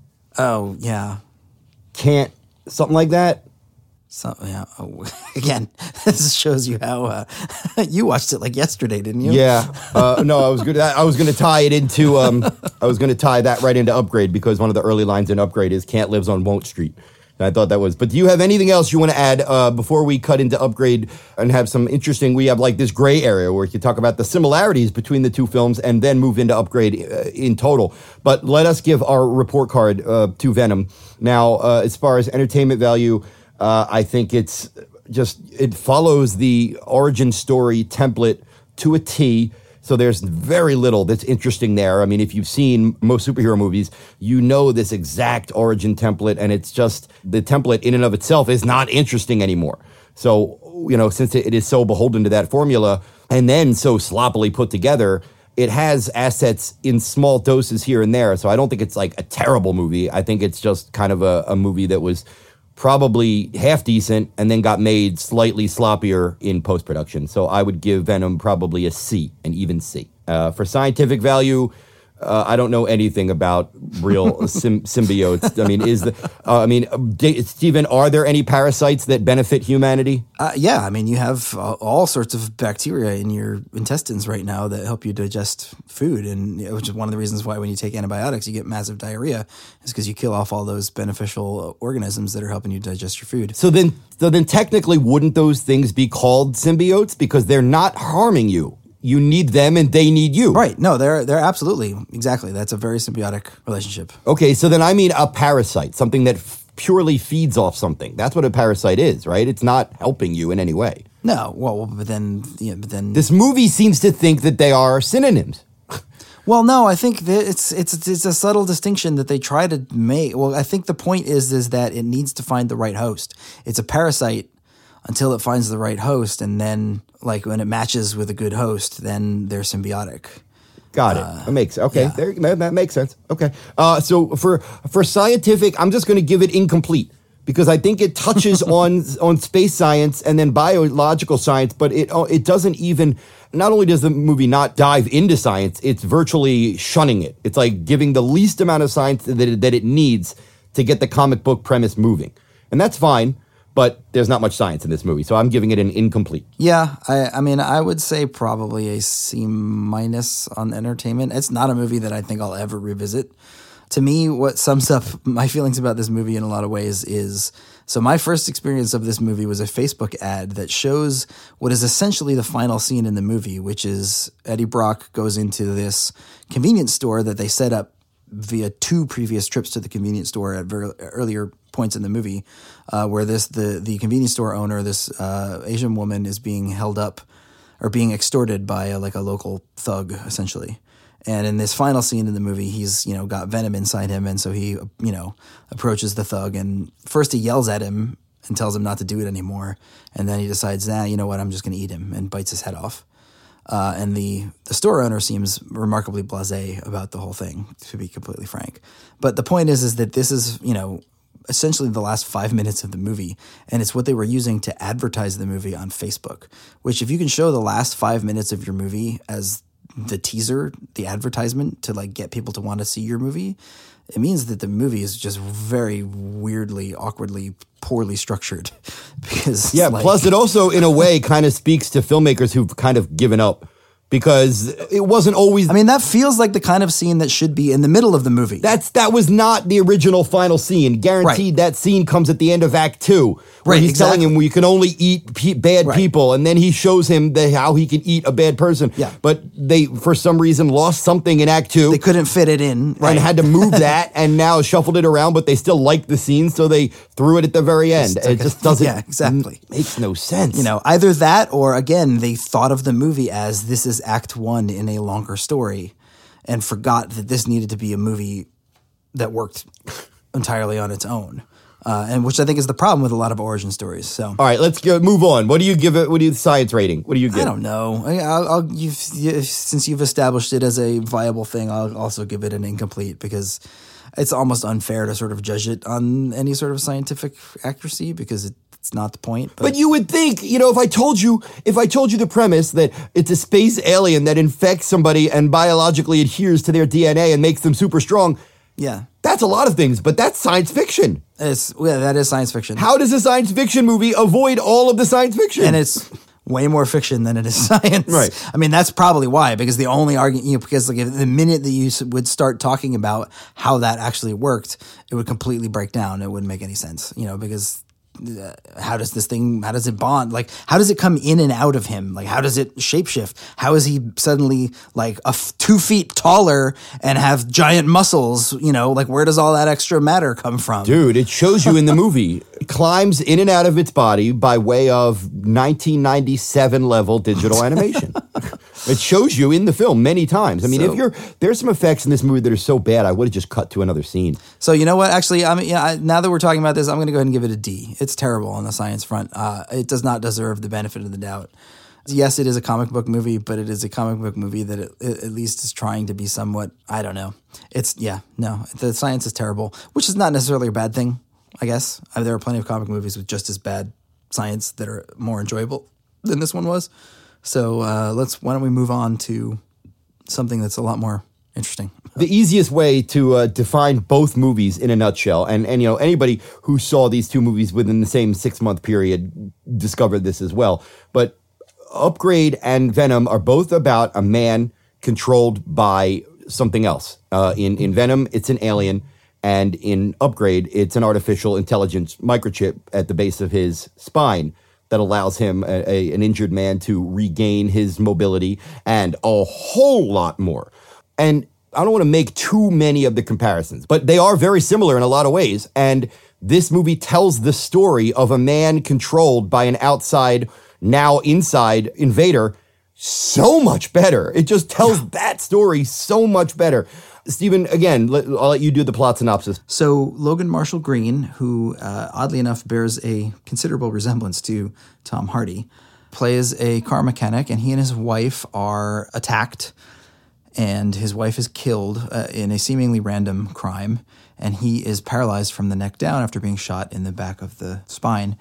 Oh, yeah. Can't, something like that. So, yeah. Oh, again, this shows you how uh, you watched it like yesterday, didn't you? Yeah. Uh, no, I was good. I was going to tie it into. Um, I was going to tie that right into Upgrade because one of the early lines in Upgrade is "Can't lives on Won't Street." And I thought that was. But do you have anything else you want to add uh, before we cut into Upgrade and have some interesting? We have like this gray area where you can talk about the similarities between the two films and then move into Upgrade uh, in total. But let us give our report card uh, to Venom now. Uh, as far as entertainment value, uh, I think it's just it follows the origin story template to a T. So there's very little that's interesting there. I mean, if you've seen most superhero movies, you know this exact origin template, and it's just the template in and of itself is not interesting anymore. So, you know, since it is so beholden to that formula and then so sloppily put together, it has assets in small doses here and there. So I don't think it's like a terrible movie. I think it's just kind of a, a movie that was probably half decent and then got made slightly sloppier in post-production. So I would give Venom probably a C, an even C. Uh, for scientific value, uh, I don't know anything about real sim- symbiotes. I mean, is the uh, I mean, D- Stephen, are there any parasites that benefit humanity? Uh, yeah, I mean, you have uh, all sorts of bacteria in your intestines right now that help you digest food, and you know, which is one of the reasons why when you take antibiotics, you get massive diarrhea, is because you kill off all those beneficial organisms that are helping you digest your food. So then, so then, technically, wouldn't those things be called symbiotes because they're not harming you? You need them and they need you. Right. No, they're they're absolutely, exactly. That's a very symbiotic relationship. Okay, so then I mean a parasite, something that f- purely feeds off something. That's what a parasite is, right? It's not helping you in any way. No, well, but then, yeah, but then This movie seems to think that they are synonyms. Well, no, I think that it's it's it's a subtle distinction that they try to make. Well, I think the point is is that it needs to find the right host. It's a parasite until it finds the right host, and then like when it matches with a good host, then they're symbiotic. Got it. Uh, that makes okay. yeah. There, that, that makes sense. Okay. Uh, so for for scientific, I'm just going to give it incomplete because I think it touches on on space science and then biological science, but it it doesn't even. Not only does the movie not dive into science, it's virtually shunning it. It's like giving the least amount of science that it, that it needs to get the comic book premise moving, and that's fine. But there's not much science in this movie, so I'm giving it an incomplete. Yeah, I, I mean, I would say probably a C minus on entertainment. It's not a movie that I think I'll ever revisit. To me, what sums up my feelings about this movie in a lot of ways is, so my first experience of this movie was a Facebook ad that shows what is essentially the final scene in the movie, which is Eddie Brock goes into this convenience store that they set up via two previous trips to the convenience store at very earlier points in the movie, uh, where this the the convenience store owner, this uh, Asian woman, is being held up or being extorted by a, like a local thug, essentially. And in this final scene in the movie, he's you know got venom inside him, and so he you know approaches the thug, and first he yells at him and tells him not to do it anymore, and then he decides, nah, you know what, I'm just going to eat him, and bites his head off. Uh, and the, the store owner seems remarkably blasé about the whole thing, to be completely frank. But the point is, is that this is, you know, essentially the last five minutes of the movie, and it's what they were using to advertise the movie on Facebook, which if you can show the last five minutes of your movie as the teaser, the advertisement to like get people to want to see your movie, it means that the movie is just very weirdly, awkwardly, poorly structured. Because yeah, like, plus it also in a way kind of speaks to filmmakers who've kind of given up. Because it wasn't always... I mean, that feels like the kind of scene that should be in the middle of the movie. That's That was not the original final scene. Guaranteed Right. that scene comes at the end of Act Two. Where Right, he's exactly. telling him, well, you can only eat pe- bad Right. people. And then he shows him the, how he can eat a bad person. Yeah. But they, for some reason, lost something in Act Two. They couldn't fit it in. Right. And had to move that and now shuffled it around, but they still liked the scene, so they threw it at the very end. Just It took just it- doesn't... yeah, exactly. Makes no sense. You know, either that or, again, they thought of the movie as this is Act One in a longer story and forgot that this needed to be a movie that worked entirely on its own. Uh, and which I think is the problem with a lot of origin stories. So, All right, let's go, move on. What do you give it? What do you science rating? What do you give? I don't know. I, I'll, I'll you've, you, since you've established it as a viable thing, I'll also give it an incomplete because it's almost unfair to sort of judge it on any sort of scientific accuracy because it, it's not the point. But, But you would think, you know, if I told you, if I told you the premise that it's a space alien that infects somebody and biologically adheres to their D N A and makes them super strong, yeah, that's a lot of things, but that's science fiction. it's yeah, that is science fiction. How does a science fiction movie avoid all of the science fiction? And it's way more fiction than it is science. Right. I mean, that's probably why, because the only argument, you know, because like if the minute that you s- would start talking about how that actually worked, it would completely break down. It wouldn't make any sense, you know, because uh, how does this thing, how does it bond? Like, how does it come in and out of him? Like, how does it shapeshift? How is he suddenly like a f- two feet taller and have giant muscles? You know, like where does all that extra matter come from? Dude, it shows you in the movie. It climbs in and out of its body by way of nineteen ninety-seven level digital animation. It shows you in the film many times. I mean, So- if you're there's some effects in this movie that are so bad, I would have just cut to another scene. So you know what? Actually, I mean, yeah. I, now that we're talking about this, I'm going to go ahead and give it a D. It's terrible on the science front. Uh, it does not deserve the benefit of the doubt. Yes, it is a comic book movie, but it is a comic book movie that it, it, at least is trying to be somewhat. I don't know. It's yeah, no. The science is terrible, which is not necessarily a bad thing. I guess I mean, there are plenty of comic movies with just as bad science that are more enjoyable than this one was. So uh, let's. Why don't we move on to something that's a lot more interesting? The easiest way to uh, define both movies in a nutshell, and, and you know anybody who saw these two movies within the same six month period discovered this as well. But Upgrade and Venom are both about a man controlled by something else. Uh, in in Venom, it's an alien, and in Upgrade, it's an artificial intelligence microchip at the base of his spine that allows him, a, a, an injured man, to regain his mobility and a whole lot more. And I don't want to make too many of the comparisons, but they are very similar in a lot of ways. And this movie tells the story of a man controlled by an outside, now inside invader so much better. It just tells that story so much better. Stephen, again, let, I'll let you do the plot synopsis. So Logan Marshall Green, who uh, oddly enough bears a considerable resemblance to Tom Hardy, plays a car mechanic, and he and his wife are attacked, and his wife is killed uh, in a seemingly random crime, and he is paralyzed from the neck down after being shot in the back of the spine.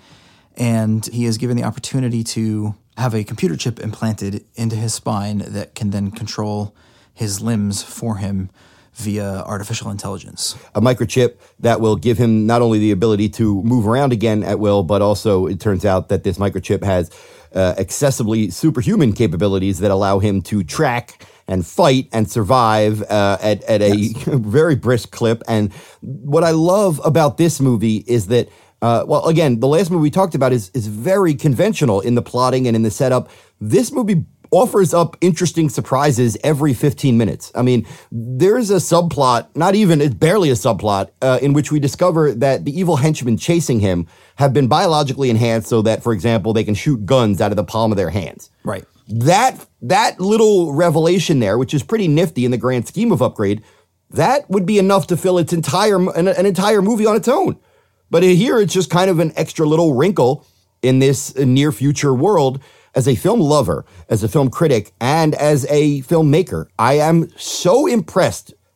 And he is given the opportunity to have a computer chip implanted into his spine that can then control his limbs for him via artificial intelligence. A microchip that will give him not only the ability to move around again at will, but also it turns out that this microchip has uh, accessibly superhuman capabilities that allow him to track and fight and survive uh, at, at a yes. very brisk clip. And what I love about this movie is that Uh, well, again, the last movie we talked about is is very conventional in the plotting and in the setup. This movie offers up interesting surprises every fifteen minutes. I mean, there's a subplot, not even, it's barely a subplot, uh, in which we discover that the evil henchmen chasing him have been biologically enhanced so that, for example, they can shoot guns out of the palm of their hands. Right. That, that little revelation there, which is pretty nifty in the grand scheme of Upgrade, that would be enough to fill its entire an, an entire movie on its own. But here, it's just kind of an extra little wrinkle in this near future world. As a film lover, as a film critic, and as a filmmaker, I am so impressed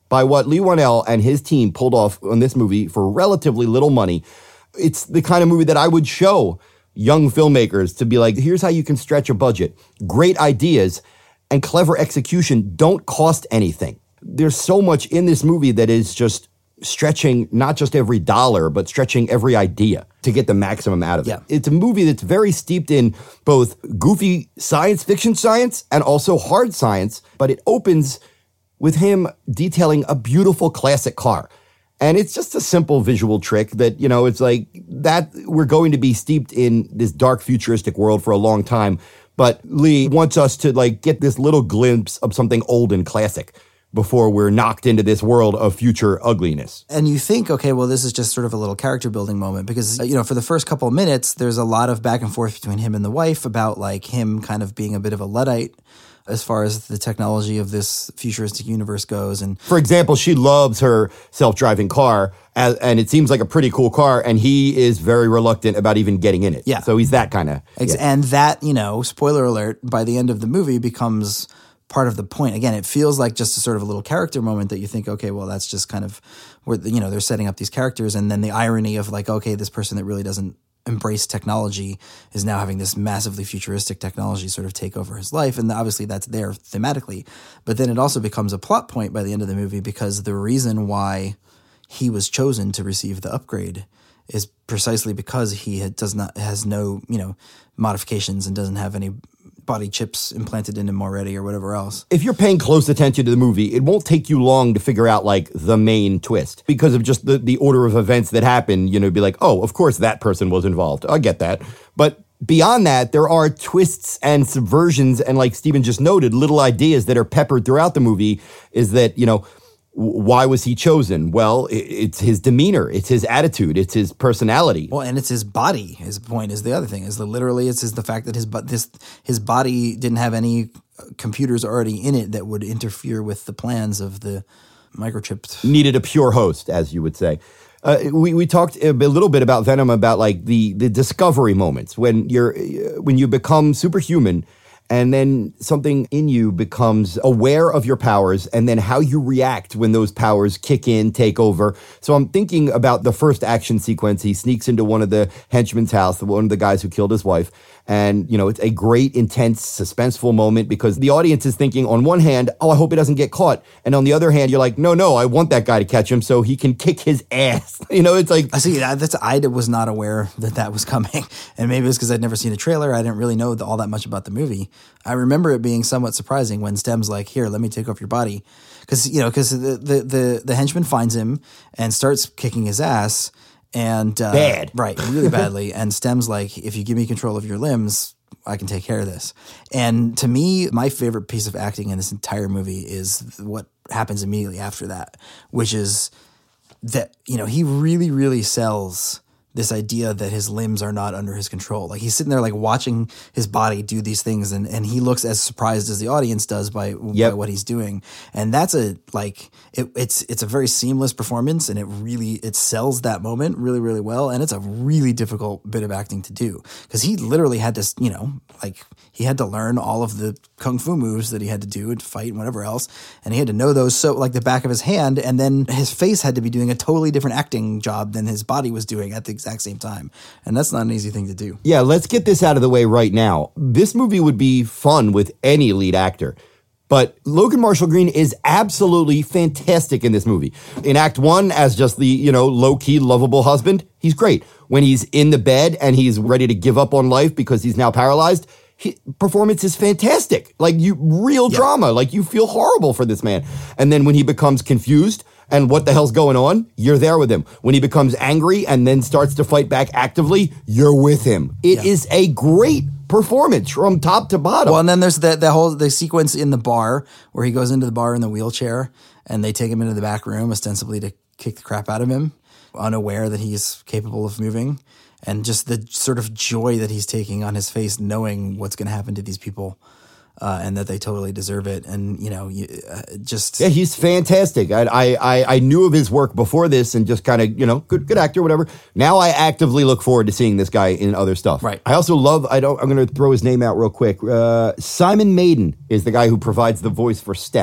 by what Leigh Whannell and his team pulled off on this movie for relatively little money. It's the kind of movie that I would show young filmmakers to be like, here's how you can stretch a budget. Great ideas and clever execution don't cost anything. There's so much in this movie that is just stretching not just every dollar, but stretching every idea to get the maximum out of it. Yeah. It's a movie that's very steeped in both goofy science fiction science and also hard science, but it opens with him detailing a beautiful classic car. And it's just a simple visual trick that, you know, it's like that we're going to be steeped in this dark futuristic world for a long time. But Leigh wants us to like get this little glimpse of something old and classic before we're knocked into this world of future ugliness. And you think, okay, well, this is just sort of a little character building moment because, you know, for the first couple of minutes, there's a lot of back and forth between him and the wife about like him kind of being a bit of a Luddite as far as the technology of this futuristic universe goes. And for example, she loves her self-driving car, as, and it seems like a pretty cool car, and he is very reluctant about even getting in it. Yeah. So he's that kind of... Ex- yeah. And that, you know, spoiler alert, by the end of the movie becomes part of the point. Again, it feels like just a sort of a little character moment that you think, okay, well, that's just kind of where, you know, they're setting up these characters. And then the irony of like, okay, this person that really doesn't embrace technology is now having this massively futuristic technology sort of take over his life. And obviously that's there thematically. But then it also becomes a plot point by the end of the movie because the reason why he was chosen to receive the upgrade is precisely because he had, does not has no, you know, modifications and doesn't have any body chips implanted in him already or whatever else. If you're paying close attention to the movie, it won't take you long to figure out like the main twist because of just the, the order of events that happen. You know, be like, oh, of course that person was involved. I get that. But beyond that, there are twists and subversions and like Stephen just noted, little ideas that are peppered throughout the movie is that, you know, why was he chosen? Well, it's his demeanor, it's his attitude, it's his personality. Well, and it's his body. His point is the other thing is that literally it's his, the fact that his but this his body didn't have any computers already in it that would interfere with the plans of the microchipped. Needed a pure host, as you would say. Uh, we we talked a little bit about Venom, about like the the discovery moments when you're when you become superhuman. And then something in you becomes aware of your powers and then how you react when those powers kick in, take over. So I'm thinking about the first action sequence. He sneaks into one of the henchmen's house, one of the guys who killed his wife. And, you know, it's a great, intense, suspenseful moment because the audience is thinking on one hand, oh, I hope he doesn't get caught. And on the other hand, you're like, no, no, I want that guy to catch him so he can kick his ass. You know, it's like... I see, that's, I was not aware that that was coming. And maybe it's because I'd never seen a trailer. I didn't really know the, all that much about the movie. I remember it being somewhat surprising when Stem's like, here, let me take off your body. Because, you know, because the, the, the, the henchman finds him and starts kicking his ass. And uh, bad. Right, really badly. And Stem's like, if you give me control of your limbs, I can take care of this. And to me, my favorite piece of acting in this entire movie is what happens immediately after that, which is that, you know, he really, really sells this idea that his limbs are not under his control. Like he's sitting there like watching his body do these things and, and he looks as surprised as the audience does by, yep. by what he's doing. And that's a, like, it, it's, it's a very seamless performance and it really, it sells that moment really, really well. And it's a really difficult bit of acting to do because he literally had to, you know, like he had to learn all of the kung fu moves that he had to do to fight and whatever else. And he had to know those so like the back of his hand. And then his face had to be doing a totally different acting job than his body was doing at the exact same time. And that's not an easy thing to do. Yeah, let's get this out of the way right now. This movie would be fun with any lead actor. But Logan Marshall Green is absolutely fantastic in this movie. In Act One, as just the, you know, low-key, lovable husband, he's great. When he's in the bed and he's ready to give up on life because he's now paralyzed, he, performance is fantastic. Like, you, real yeah. drama. Like, you feel horrible for this man. And then when he becomes confused and what the hell's going on, you're there with him. When he becomes angry and then starts to fight back actively, you're with him. It yeah. is a great performance from top to bottom. Well, and then there's the, the whole the sequence in the bar where he goes into the bar in the wheelchair and they take him into the back room ostensibly to kick the crap out of him, unaware that he's capable of moving. And just the sort of joy that he's taking on his face, knowing what's going to happen to these people uh, and that they totally deserve it. And, you know, you, uh, just... Yeah, he's fantastic. I, I, I knew of his work before this and just kind of, you know, good good actor, whatever. Now I actively look forward to seeing this guy in other stuff. Right. I also love, I don't, I'm going to throw his name out real quick. Uh, Simon Maiden is the guy who provides the voice for Stem.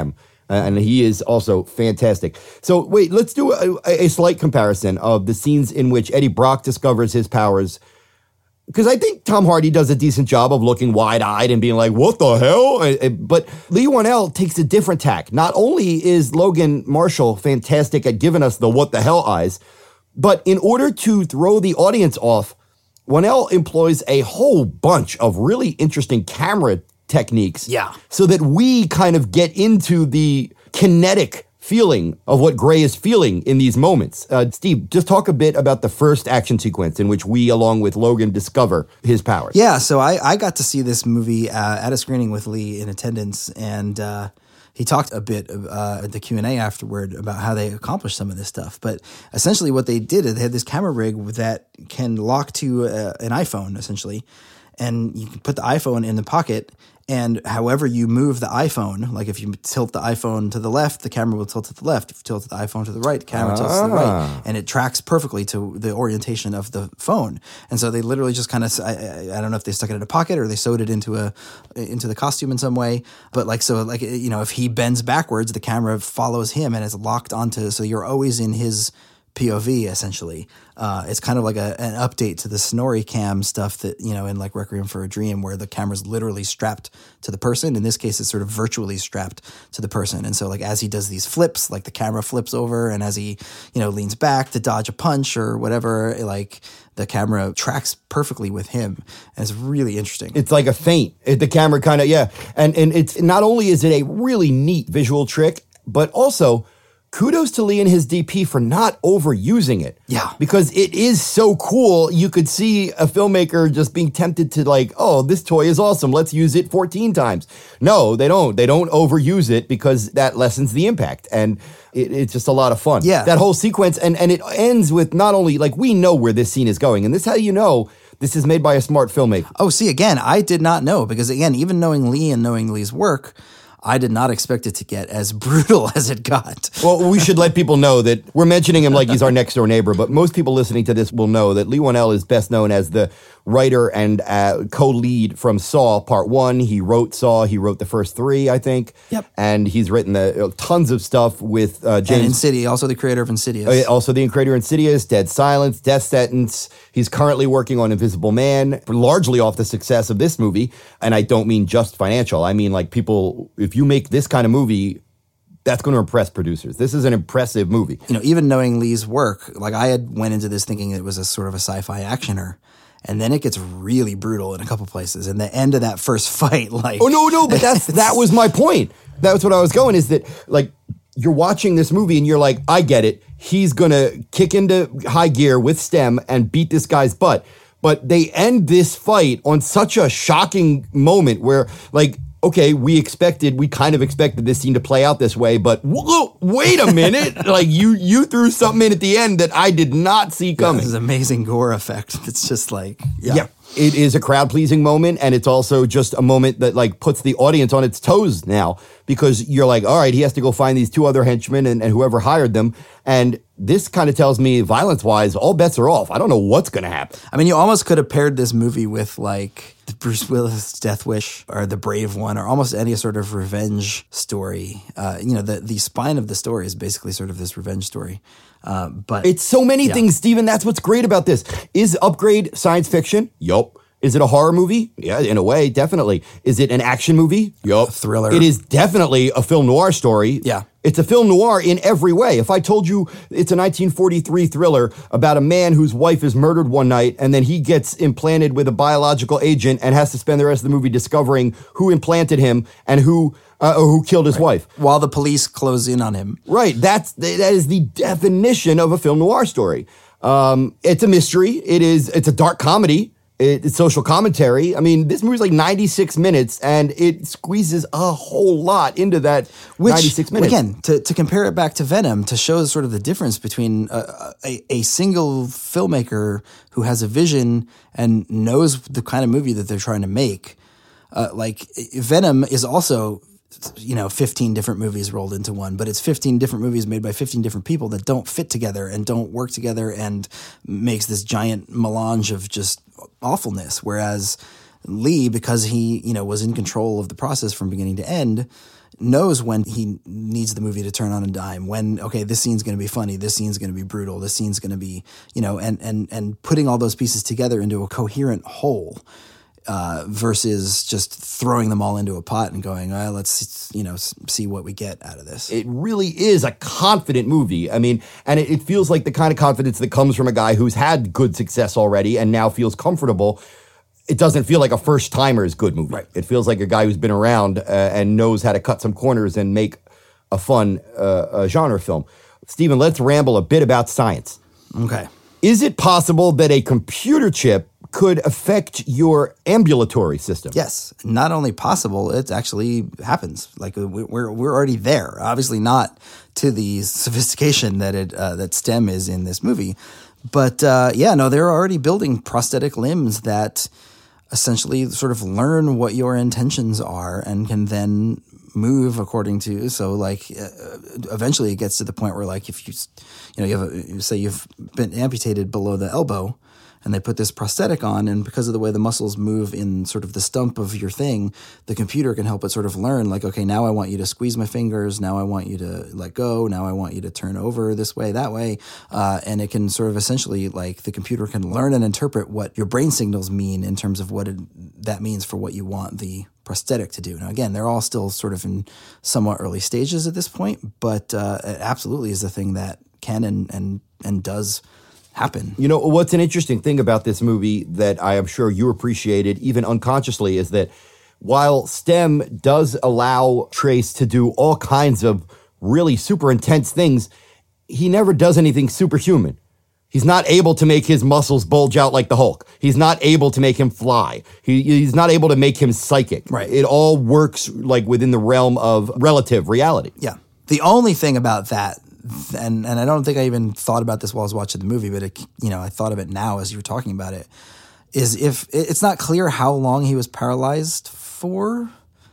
and he is also fantastic. So wait, let's do a, a slight comparison of the scenes in which Eddie Brock discovers his powers. Because I think Tom Hardy does a decent job of looking wide-eyed and being like, what the hell? But Leigh Whannell takes a different tack. Not only is Logan Marshall fantastic at giving us the what the hell eyes, but in order to throw the audience off, Whannell employs a whole bunch of really interesting camera techniques. Yeah. So that we kind of get into the kinetic feeling of what Gray is feeling in these moments. Uh, Steve, just talk a bit about the first action sequence in which we, along with Logan, discover his powers. Yeah, so I, I got to see this movie uh, at a screening with Lee in attendance, and uh, he talked a bit uh, at the Q and A afterward about how they accomplished some of this stuff. But essentially what they did is they had this camera rig that can lock to uh, an iPhone, essentially, and you can put the iPhone in the pocket, and however you move the iPhone, like if you tilt the iPhone to the left, the camera will tilt to the left. If you tilt the iPhone to the right, the camera ah. tilts to the right. And it tracks perfectly to the orientation of the phone. And so they literally just kind of, I, I don't know if they stuck it in a pocket or they sewed it into a into the costume in some way. But like, so like, you know, if he bends backwards, the camera follows him and is locked onto, so you're always in his P O V, essentially. Uh, it's kind of like a, an update to the Snorri cam stuff that, you know, in like Requiem for a Dream, where the camera's literally strapped to the person. In this case, it's sort of virtually strapped to the person. And so like as he does these flips, like the camera flips over, and as he, you know, leans back to dodge a punch or whatever, like the camera tracks perfectly with him. And it's really interesting. It's like a feint. It, the camera kind of, yeah. And, and it's not only is it a really neat visual trick, but also kudos to Lee and his D P for not overusing it. Yeah. Because it is so cool. You could see a filmmaker just being tempted to like, oh, this toy is awesome. Let's use it fourteen times. No, they don't. They don't overuse it because that lessens the impact. And it, it's just a lot of fun. Yeah. That whole sequence. And, and it ends with not only like we know where this scene is going. And this is how you know this is made by a smart filmmaker. Oh, see, again, I did not know because, again, even knowing Lee and knowing Lee's work, I did not expect it to get as brutal as it got. Well, we should let people know that we're mentioning him like he's our next door neighbor, but most people listening to this will know that Leigh Whannell is best known as the writer and uh, co-lead from Saw Part One. He wrote Saw. He wrote the first three, I think. Yep. And he's written the, uh, tons of stuff with uh, James. And Insidious, also the creator of Insidious. Uh, also the creator of Insidious, Dead Silence, Death Sentence. He's currently working on Invisible Man, largely off the success of this movie. And I don't mean just financial. I mean like people, if you make this kind of movie, that's going to impress producers. This is an impressive movie. You know, even knowing Lee's work, like I had went into this thinking it was a sort of a sci-fi actioner. And then it gets really brutal in a couple places. And the end of that first fight, like... Oh, no, no, but that's that was my point. That's what I was going, is that, like, you're watching this movie and you're like, I get it. He's going to kick into high gear with Stem and beat this guy's butt. But they end this fight on such a shocking moment where, like... Okay, we expected, we kind of expected this scene to play out this way, but whoa, wait a minute. Like, you you threw something in at the end that I did not see coming. Yeah, this is amazing gore effect. It's just like, yeah. yeah. It is a crowd-pleasing moment, and it's also just a moment that, like, puts the audience on its toes now, because you're like, all right, he has to go find these two other henchmen and, and whoever hired them, and this kind of tells me, violence-wise, all bets are off. I don't know what's going to happen. I mean, you almost could have paired this movie with, like, the Bruce Willis Death Wish, or The Brave One, or almost any sort of revenge story. Uh, you know, the, the spine of the story is basically sort of this revenge story. Uh, but it's so many yeah. things, Steven. That's what's great about this. Is Upgrade science fiction? Yup. Is it a horror movie? Yeah, in a way, definitely. Is it an action movie? Yup. Thriller. It is definitely a film noir story. Yeah. It's a film noir in every way. If I told you it's a nineteen forty-three thriller about a man whose wife is murdered one night and then he gets implanted with a biological agent and has to spend the rest of the movie discovering who implanted him and who uh, or who killed his right. wife. While the police close in on him. Right. That's that is the definition of a film noir story. Um, it's a mystery. It is. It's a dark comedy. It, it's social commentary. I mean, this movie's like ninety-six minutes, and it squeezes a whole lot into that Which, ninety-six minutes. Again, to, to compare it back to Venom, to show sort of the difference between a, a, a single filmmaker who has a vision and knows the kind of movie that they're trying to make. Uh, like, Venom is also... you know, fifteen different movies rolled into one, but it's fifteen different movies made by fifteen different people that don't fit together and don't work together and makes this giant melange of just awfulness. Whereas Lee, because he, you know, was in control of the process from beginning to end, knows when he needs the movie to turn on a dime, when, okay, this scene's going to be funny, this scene's going to be brutal, this scene's going to be, you know, and, and, and putting all those pieces together into a coherent whole. Uh, versus just throwing them all into a pot and going, well, let's, you know, see what we get out of this. It really is a confident movie. I mean, and it, it feels like the kind of confidence that comes from a guy who's had good success already and now feels comfortable. It doesn't feel like a first-timer's good movie. Right. It feels like a guy who's been around uh, and knows how to cut some corners and make a fun uh, a genre film. Stephen, let's ramble a bit about science. Okay. Is it possible that a computer chip could affect your ambulatory system? Yes. Not only possible, it actually happens. Like we're we're already there. Obviously not to the sophistication that it uh, that STEM is in this movie, but uh, yeah, no, they're already building prosthetic limbs that essentially sort of learn what your intentions are and can then move according to. So like uh, eventually it gets to the point where like if you you know you have a, say you've been amputated below the elbow, and they put this prosthetic on, and because of the way the muscles move in sort of the stump of your thing, the computer can help it sort of learn, like, okay, now I want you to squeeze my fingers, now I want you to let go, now I want you to turn over this way, that way, uh, and it can sort of essentially, like, the computer can learn and interpret what your brain signals mean in terms of what it, that means for what you want the prosthetic to do. Now, again, they're all still sort of in somewhat early stages at this point, but uh, it absolutely is a thing that can and and and does happen. You know, what's an interesting thing about this movie that I am sure you appreciated, even unconsciously, is that while STEM does allow Trace to do all kinds of really super intense things, he never does anything superhuman. He's not able to make his muscles bulge out like the Hulk. He's not able to make him fly. He, he's not able to make him psychic. Right. It all works like within the realm of relative reality. Yeah. The only thing about that, and and I don't think I even thought about this while I was watching the movie, but it, you know, I thought of it now as you were talking about it, is if it's not clear how long he was paralyzed for,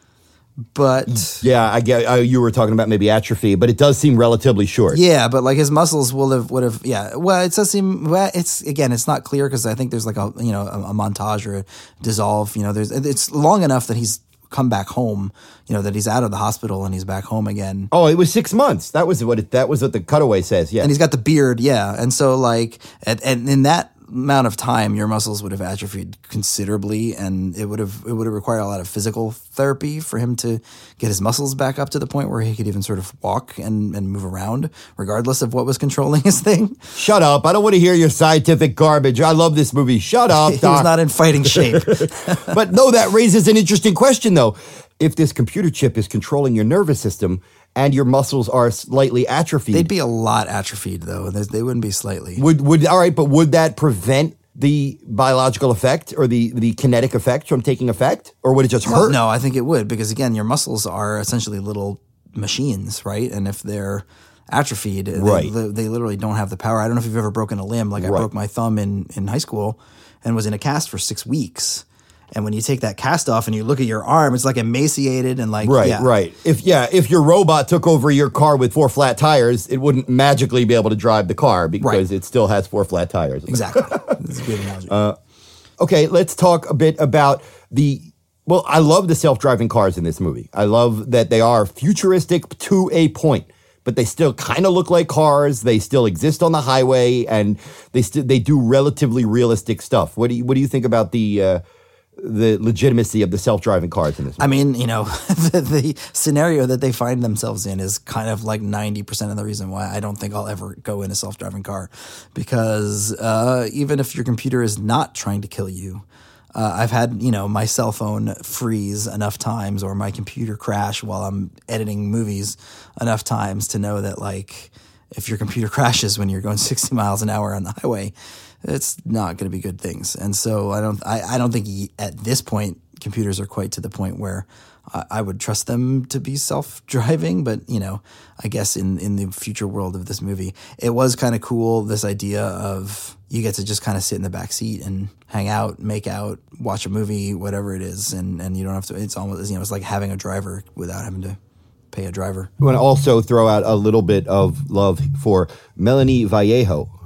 but yeah, I get uh, you were talking about maybe atrophy, but it does seem relatively short. Yeah, but like his muscles will have would have yeah. Well, it does seem well. It's again, it's not clear because I think there's like a you know a, a montage or a dissolve. You know, there's it's long enough that he's come back home, you know, that he's out of the hospital and he's back home again. Oh, it was six months. That was what it, that was what the cutaway says. Yeah. And he's got the beard. Yeah. And so like, and, and in that amount of time, your muscles would have atrophied considerably, and it would have, it would have required a lot of physical therapy for him to get his muscles back up to the point where he could even sort of walk and, and move around regardless of what was controlling his thing. Shut up. I don't want to hear your scientific garbage. I love this movie. Shut up, He Doc. was not in fighting shape. But no, that raises an interesting question, though. If this computer chip is controlling your nervous system and your muscles are slightly atrophied, They'd be a lot atrophied, though. They, they wouldn't be slightly. would would all right, but would that prevent the biological effect or the, the kinetic effect from taking effect, or would it just Well, hurt? no, I think it would, because again, your muscles are essentially little machines, right? And if they're atrophied, Right. they, they literally don't have the power. I don't know if you've ever broken a limb. Like I Right. broke my thumb in, in high school and was in a cast for six weeks. And when you take that cast off and you look at your arm, it's like emaciated and like, Right, yeah. right. If yeah, if your robot took over your car with four flat tires, it wouldn't magically be able to drive the car because Right. it still has four flat tires. Exactly. That's a good analogy. Uh, Okay, let's talk a bit about the. Well, I love the self-driving cars in this movie. I love that they are futuristic to a point, but they still kind of look like cars. They still exist on the highway, and they still they do relatively realistic stuff. What do you What do you think about the uh, the legitimacy of the self-driving cars in this movie? I mean, you know, the, the scenario that they find themselves in is kind of like ninety percent of the reason why I don't think I'll ever go in a self-driving car. Because uh, even if your computer is not trying to kill you, uh, I've had, you know, my cell phone freeze enough times or my computer crash while I'm editing movies enough times to know that, like, if your computer crashes when you're going sixty miles an hour on the highway, it's not going to be good things. And so I don't, I, I don't think at this point computers are quite to the point where I, I would trust them to be self-driving. But you know, I guess in in the future world of this movie, it was kind of cool. This idea of you get to just kind of sit in the back seat and hang out, make out, watch a movie, whatever it is, and and you don't have to. It's almost, you know, it's like having a driver without having to pay a driver. I want to also throw out a little bit of love for Melanie Vallejo,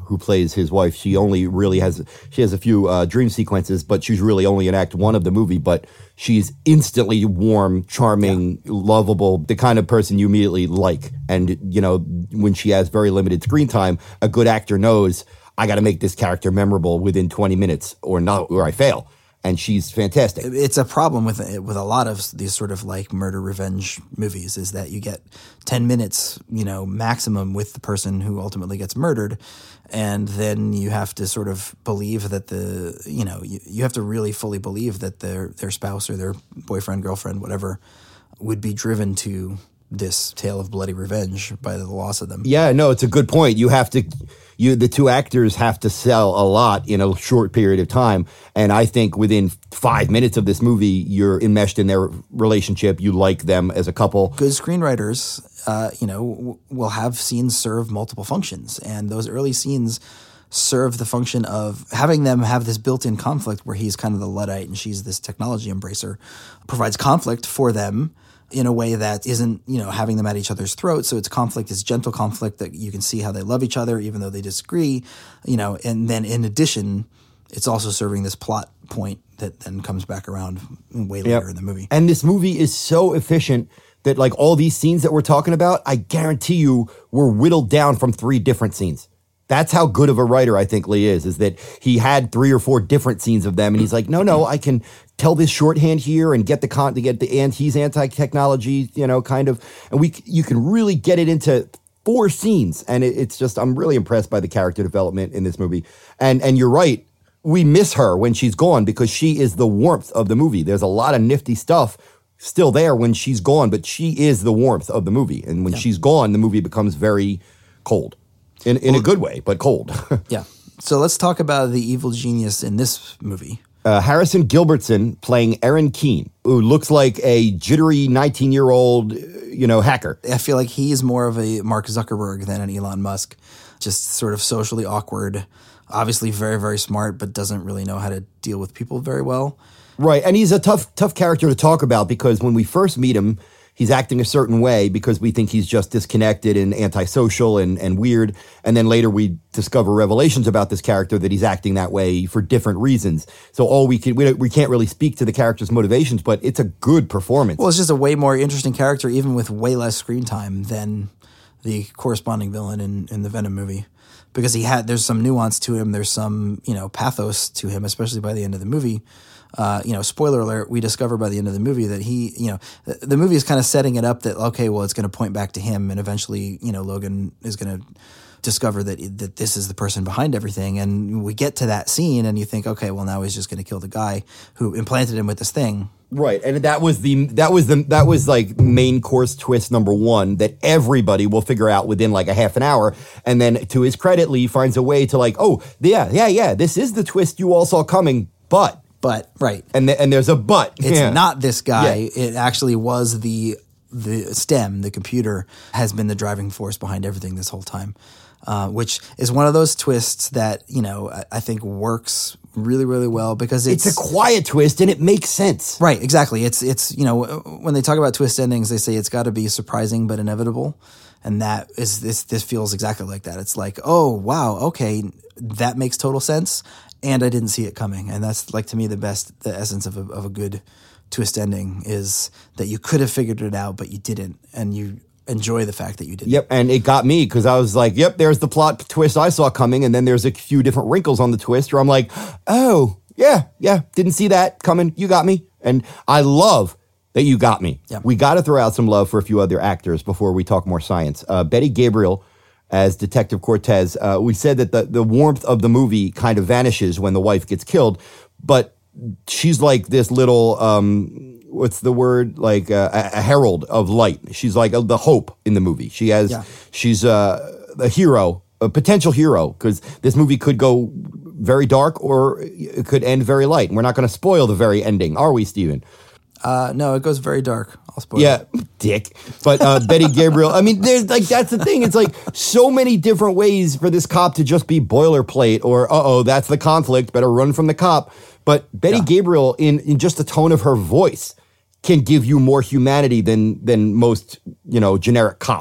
who plays his wife, she only really has she has a few uh, dream sequences, but she's really only in act one of the movie. But she's instantly warm, charming, yeah. lovable, the kind of person you immediately like. And you know, when she has very limited screen time, a good actor knows I got to make this character memorable within twenty minutes, or not, or I fail. And she's fantastic. It's a problem with with a lot of these sort of like murder revenge movies is that you get ten minutes, you know, maximum with the person who ultimately gets murdered. And then you have to sort of believe that the, you know, you, you have to really fully believe that their their spouse or their boyfriend, girlfriend, whatever, would be driven to this tale of bloody revenge by the loss of them. Yeah, no, it's a good point. You have to, you the two actors have to sell a lot in a short period of time. And I think within five minutes of this movie, you're enmeshed in their relationship. You like them as a couple. Good screenwriters, uh, you know, w- will have scenes serve multiple functions. And those early scenes serve the function of having them have this built-in conflict where he's kind of the Luddite and she's this technology embracer, provides conflict for them in a way that isn't, you know, having them at each other's throats. So it's conflict, it's gentle conflict that you can see how they love each other, even though they disagree, you know, and then in addition, it's also serving this plot point that then comes back around way later yep. in the movie. And this movie is so efficient that like all these scenes that we're talking about, I guarantee you were whittled down from three different scenes. That's how good of a writer I think Lee is, is that he had three or four different scenes of them. And he's like, no, no, I can tell this shorthand here and get the con to get the, and he's anti-technology, you know, kind of, and we, you can really get it into four scenes. And it, it's just, I'm really impressed by the character development in this movie. And, and you're right. We miss her when she's gone because she is the warmth of the movie. There's a lot of nifty stuff still there when she's gone, but she is the warmth of the movie. And when yeah. she's gone, the movie becomes very cold. In in well, a good way, but cold. Yeah. So let's talk about the evil genius in this movie. Uh, Harrison Gilbertson playing Aaron Keene, who looks like a jittery nineteen-year-old, you know, hacker. I feel like he's more of a Mark Zuckerberg than an Elon Musk. Just sort of socially awkward, obviously very, very smart, but doesn't really know how to deal with people very well. Right. And he's a tough, tough character to talk about because when we first meet him, he's acting a certain way because we think he's just disconnected and antisocial and, and weird. And then later we discover revelations about this character that he's acting that way for different reasons. So all we can, we, we can't really speak to the character's motivations, but it's a good performance. Well, it's just a way more interesting character, even with way less screen time than the corresponding villain in, in the Venom movie. Because he had, there's some nuance to him. There's some, you know, pathos to him, especially by the end of the movie. Uh, you know, spoiler alert, we discover by the end of the movie that he, you know, the, the movie is kind of setting it up that, okay, well, it's going to point back to him. And eventually, you know, Logan is going to discover that that this is the person behind everything. And we get to that scene and you think, okay, well, now he's just going to kill the guy who implanted him with this thing. Right. And that was the, that was the, that was like main course twist number one that everybody will figure out within like a half an hour. And then to his credit, Lee finds a way to like, oh, yeah, yeah, yeah, this is the twist you all saw coming, but. But, right. And the, and there's a but. It's yeah. not this guy. Yeah. It actually was the the STEM, the computer, has been the driving force behind everything this whole time, uh, which is one of those twists that, you know, I, I think works really, really well because it's... It's a quiet twist and it makes sense. Right, exactly. It's, it's you know, when they talk about twist endings, they say it's got to be surprising but inevitable. And that is, this, this feels exactly like that. It's like, oh, wow, okay, that makes total sense. And I didn't see it coming. And that's, like, to me, the best, the essence of a, of a good twist ending is that you could have figured it out, but you didn't. And you enjoy the fact that you didn't. Yep, and it got me because I was like, yep, there's the plot twist I saw coming. And then there's a few different wrinkles on the twist where I'm like, oh, yeah, yeah, didn't see that coming. You got me. And I love that you got me. Yep. We got to throw out some love for a few other actors before we talk more science. Uh, Betty Gabriel as Detective Cortez. Uh, we said that the, the warmth of the movie kind of vanishes when the wife gets killed, but she's like this little, um, what's the word? Like uh, a, a herald of light. She's like a, the hope in the movie. She has, yeah. she's uh, a hero, a potential hero, because this movie could go very dark or it could end very light. And we're not going to spoil the very ending, are we, Steven? Uh, no, it goes very dark. I'll spoil yeah, it. Yeah, dick. But uh, Betty Gabriel, I mean, there's like, that's the thing. It's like so many different ways for this cop to just be boilerplate or, uh-oh, that's the conflict, better run from the cop. But Betty yeah. Gabriel, in, in just the tone of her voice, can give you more humanity than than most, you know, generic cops.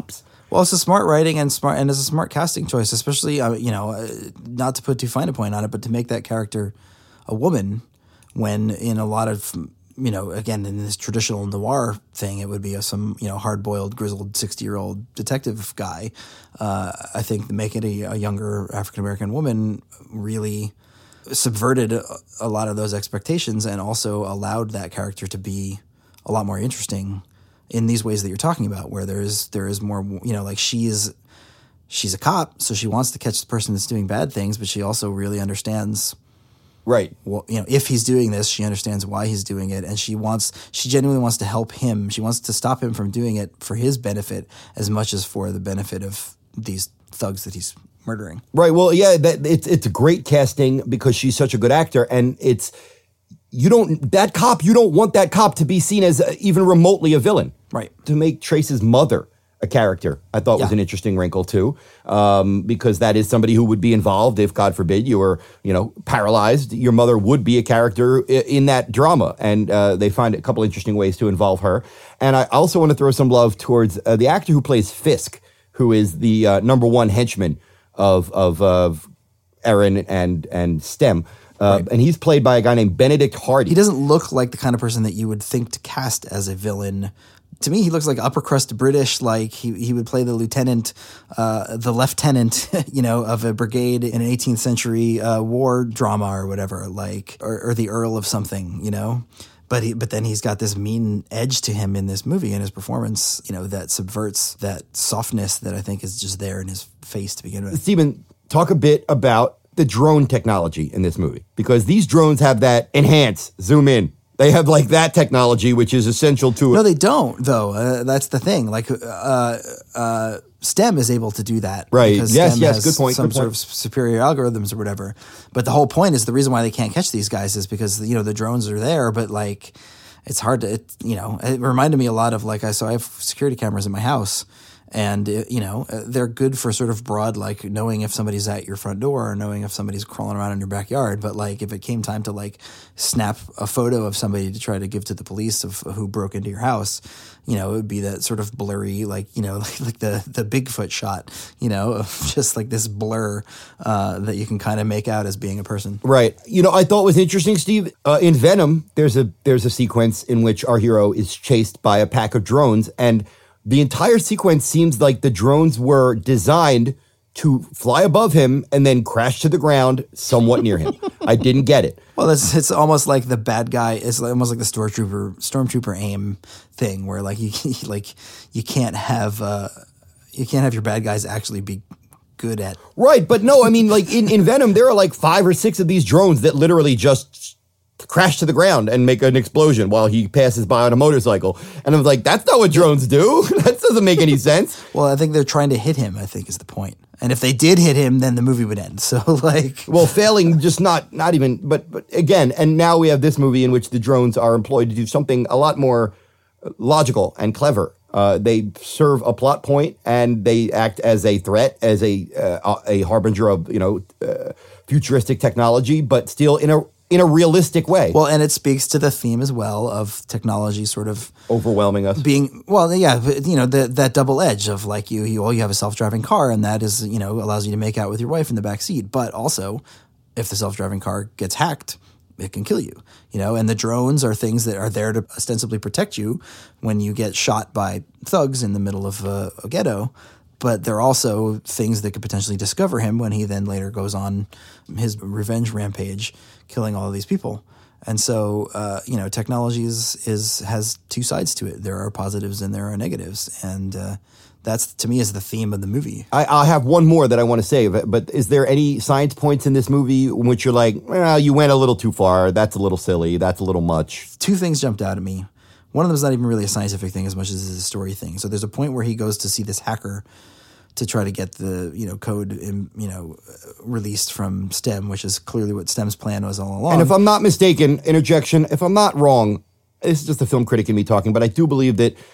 Well, it's a smart writing and smart, and it's a smart casting choice, especially, uh, you know, uh, not to put too fine a point on it, but to make that character a woman when in a lot of, you know, again, in this traditional noir thing, it would be a, some, you know, hard-boiled, grizzled sixty-year-old detective guy. Uh, I think making it a, a younger African-American woman really subverted a, a lot of those expectations and also allowed that character to be a lot more interesting in these ways that you're talking about, where there is there is more, you know, like she's she's a cop, so she wants to catch the person that's doing bad things, but she also really understands, right? Well, you know, if he's doing this, she understands why he's doing it, and she wants she genuinely wants to help him. She wants to stop him from doing it for his benefit as much as for the benefit of these thugs that he's murdering. Right. Well, yeah, that, it's it's great casting because she's such a good actor, and it's. You don't, that cop, you don't want that cop to be seen as uh, even remotely a villain. Right. To make Trace's mother a character, I thought yeah. was an interesting wrinkle too, um, because that is somebody who would be involved if, God forbid, you were, you know, paralyzed. Your mother would be a character I- in that drama, and uh, they find a couple interesting ways to involve her. And I also want to throw some love towards uh, the actor who plays Fisk, who is the uh, number one henchman of of, of Erin and and Stem. Uh, right. And he's played by a guy named Benedict Hardy. He doesn't look like the kind of person that you would think to cast as a villain. To me, he looks like upper crust British, like he, he would play the lieutenant, uh, the lieutenant, you know, of a brigade in an eighteenth century uh, war drama or whatever, like, or, or the Earl of something, you know. But he, but then he's got this mean edge to him in this movie and his performance, you know, that subverts that softness that I think is just there in his face to begin with. Stephen, talk a bit about the drone technology in this movie, because these drones have that enhance, zoom in. They have like that technology, which is essential to it. No, they don't, though. Uh, that's the thing. Like, uh, uh, STEM is able to do that. Right. Because yes, STEM yes, has good point. Some good sort point. of superior algorithms or whatever. But the whole point is the reason why they can't catch these guys is because, you know, the drones are there, but like, it's hard to, it, you know, it reminded me a lot of like, I so I have security cameras in my house. And, you know, they're good for sort of broad, like knowing if somebody's at your front door or knowing if somebody's crawling around in your backyard. But like if it came time to like snap a photo of somebody to try to give to the police of who broke into your house, you know, it would be that sort of blurry, like, you know, like, like the, the Bigfoot shot, you know, of just like this blur uh, that you can kind of make out as being a person. Right. You know, I thought was interesting, Steve, uh, in Venom, there's a there's a sequence in which our hero is chased by a pack of drones, and the entire sequence seems like the drones were designed to fly above him and then crash to the ground somewhat near him. I didn't get it. Well, it's it's almost like the bad guy. It's almost like the stormtrooper stormtrooper aim thing, where like you like you can't have uh, you can't have your bad guys actually be good at. Right, but no, I mean, like in, in Venom, there are like five or six of these drones that literally just crash to the ground and make an explosion while he passes by on a motorcycle. And I'm like, that's not what drones do. That doesn't make any sense. Well, I think they're trying to hit him, I think is the point. And if they did hit him, then the movie would end. So like, well, failing, just not, not even, but, but again, and now we have this movie in which the drones are employed to do something a lot more logical and clever. Uh, they serve a plot point and they act as a threat, as a, uh, a harbinger of, you know, uh, futuristic technology, but still in a, in a realistic way. Well, and it speaks to the theme as well of technology sort of overwhelming us. Being, well, yeah, you know, the, that double edge of like you, you, well, you have a self-driving car and that is, you know, allows you to make out with your wife in the back seat. But also, if the self-driving car gets hacked, it can kill you, you know, and the drones are things that are there to ostensibly protect you when you get shot by thugs in the middle of a, a ghetto. But they're also things that could potentially discover him when he then later goes on his revenge rampage, killing all of these people. And so, uh, you know, technology is, is has two sides to it. There are positives and there are negatives. And uh, that's, to me, is the theme of the movie. I, I have one more that I want to say, but, but is there any science points in this movie in which you're like, well, you went a little too far, that's a little silly, that's a little much? Two things jumped out at me. One of them is not even really a scientific thing as much as it's a story thing. So there's a point where he goes to see this hacker to try to get the, you know, code, in, you know, released from STEM, which is clearly what STEM's plan was all along. And if I'm not mistaken, interjection, if I'm not wrong, this is just a film critic in me talking, but I do believe that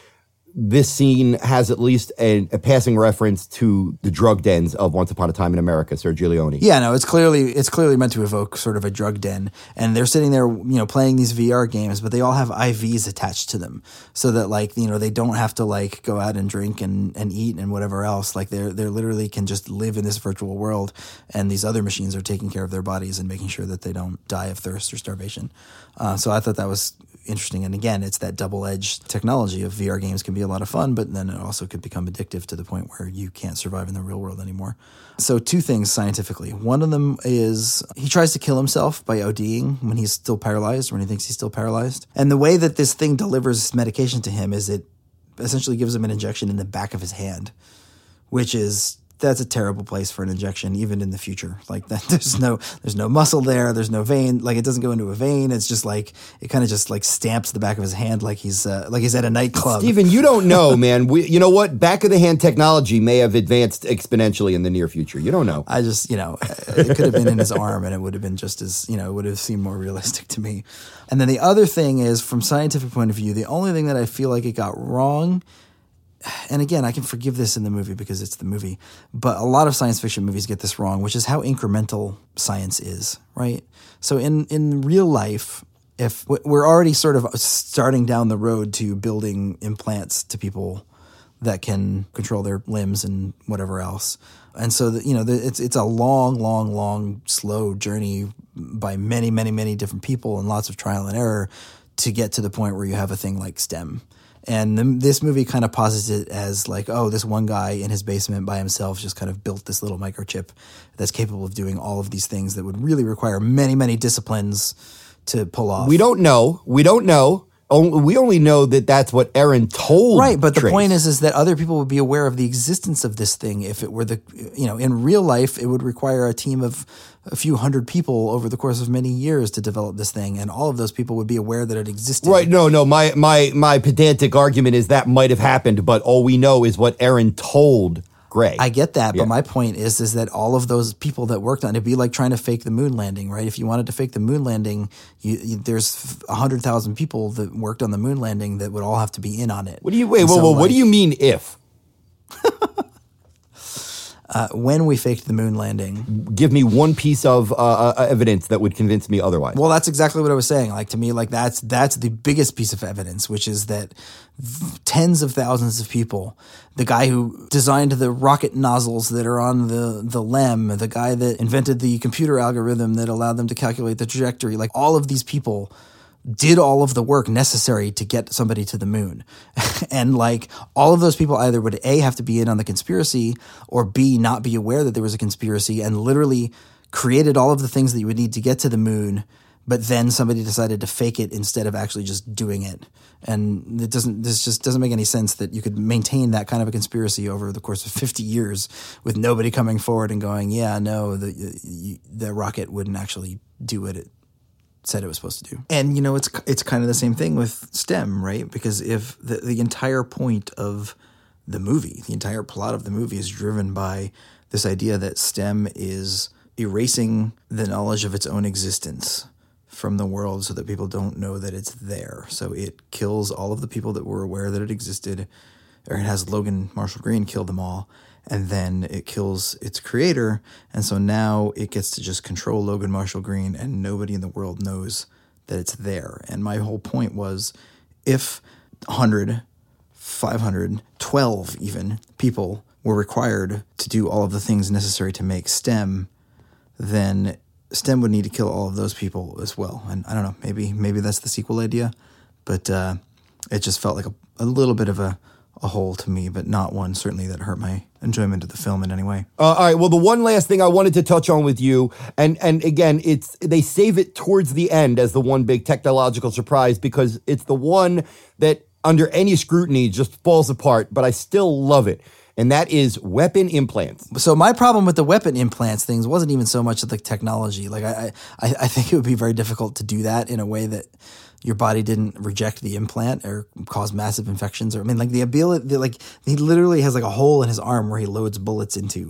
this scene has at least a, a passing reference to the drug dens of Once Upon a Time in America, Sergio Leone. Yeah, no, it's clearly it's clearly meant to evoke sort of a drug den, and they're sitting there, you know, playing these V R games, but they all have I Vs attached to them, so that like you know they don't have to like go out and drink and, and eat and whatever else. Like they're they're literally can just live in this virtual world, and these other machines are taking care of their bodies and making sure that they don't die of thirst or starvation. Uh, so I thought that was interesting. And again, it's that double-edged technology of V R games can be a lot of fun, but then it also could become addictive to the point where you can't survive in the real world anymore. So two things scientifically. One of them is he tries to kill himself by ODing when he's still paralyzed, when he thinks he's still paralyzed. And the way that this thing delivers medication to him is it essentially gives him an injection in the back of his hand, which is... that's a terrible place for an injection, even in the future. Like that, there's no, there's no muscle there. There's no vein. Like it doesn't go into a vein. It's just like it kind of just like stamps the back of his hand, like he's uh, like he's at a nightclub. Stephen, you don't know, man. We, you know what? Back of the hand technology may have advanced exponentially in the near future. You don't know. I just, you know, it could have been in his arm, and it would have been just as, you know, it would have seemed more realistic to me. And then the other thing is, from scientific point of view, the only thing that I feel like it got wrong. And again, I can forgive this in the movie because it's the movie, but a lot of science fiction movies get this wrong, which is how incremental science is, right? So in, in real life, if we're already sort of starting down the road to building implants to people that can control their limbs and whatever else. And so, the, you know, the, it's it's a long, long, long, slow journey by many, many, many different people and lots of trial and error to get to the point where you have a thing like STEM. And the, this movie kind of posits it as like, oh, this one guy in his basement by himself just kind of built this little microchip that's capable of doing all of these things that would really require many, many disciplines to pull off. We don't know. We don't know. We only know that that's what Aaron told. Right, but Trace. The point is, is that other people would be aware of the existence of this thing if it were the, you know, in real life, it would require a team of a few hundred people over the course of many years to develop this thing, and all of those people would be aware that it existed. Right, no, no, my, my, my pedantic argument is that might have happened, but all we know is what Aaron told Greg. I get that, yeah. But my point is is that all of those people that worked on it, it'd be like trying to fake the moon landing, right? If you wanted to fake the moon landing, you, you, there's one hundred thousand people that worked on the moon landing that would all have to be in on it. What do you, wait, whoa, so, whoa, like, what do you mean if? Uh, when we faked the moon landing. Give me one piece of uh, uh, evidence that would convince me otherwise. Well, that's exactly what I was saying. Like, to me, like that's that's the biggest piece of evidence, which is that tens of thousands of people, the guy who designed the rocket nozzles that are on the, the LEM, the guy that invented the computer algorithm that allowed them to calculate the trajectory, like all of these people did all of the work necessary to get somebody to the moon. And like all of those people either would A, have to be in on the conspiracy, or B, not be aware that there was a conspiracy and literally created all of the things that you would need to get to the moon, but then somebody decided to fake it instead of actually just doing it. And it doesn't, this just doesn't make any sense that you could maintain that kind of a conspiracy over the course of fifty years with nobody coming forward and going, yeah, no, the, the rocket wouldn't actually do what it said it was supposed to do. And, you know, it's it's kind of the same thing with STEM, right? Because if the, the entire point of the movie, the entire plot of the movie is driven by this idea that STEM is erasing the knowledge of its own existence from the world so that people don't know that it's there. So it kills all of the people that were aware that it existed, or it has Logan Marshall Green kill them all, and then it kills its creator, and so now it gets to just control Logan Marshall Green, and nobody in the world knows that it's there. And my whole point was, if one hundred, five hundred, twelve even people were required to do all of the things necessary to make STEM, then STEM would need to kill all of those people as well. And I don't know, maybe maybe that's the sequel idea, but uh, it just felt like a, a little bit of a a hole to me, but not one certainly that hurt my enjoyment of the film in any way. Uh, all right. Well, the one last thing I wanted to touch on with you, and and again, it's they save it towards the end as the one big technological surprise because it's the one that under any scrutiny just falls apart, but I still love it. And that is weapon implants. So my problem with the weapon implants things wasn't even so much of the technology. Like I, I, I think it would be very difficult to do that in a way that your body didn't reject the implant or cause massive infections. Or I mean, like the ability, the, like he literally has like a hole in his arm where he loads bullets into.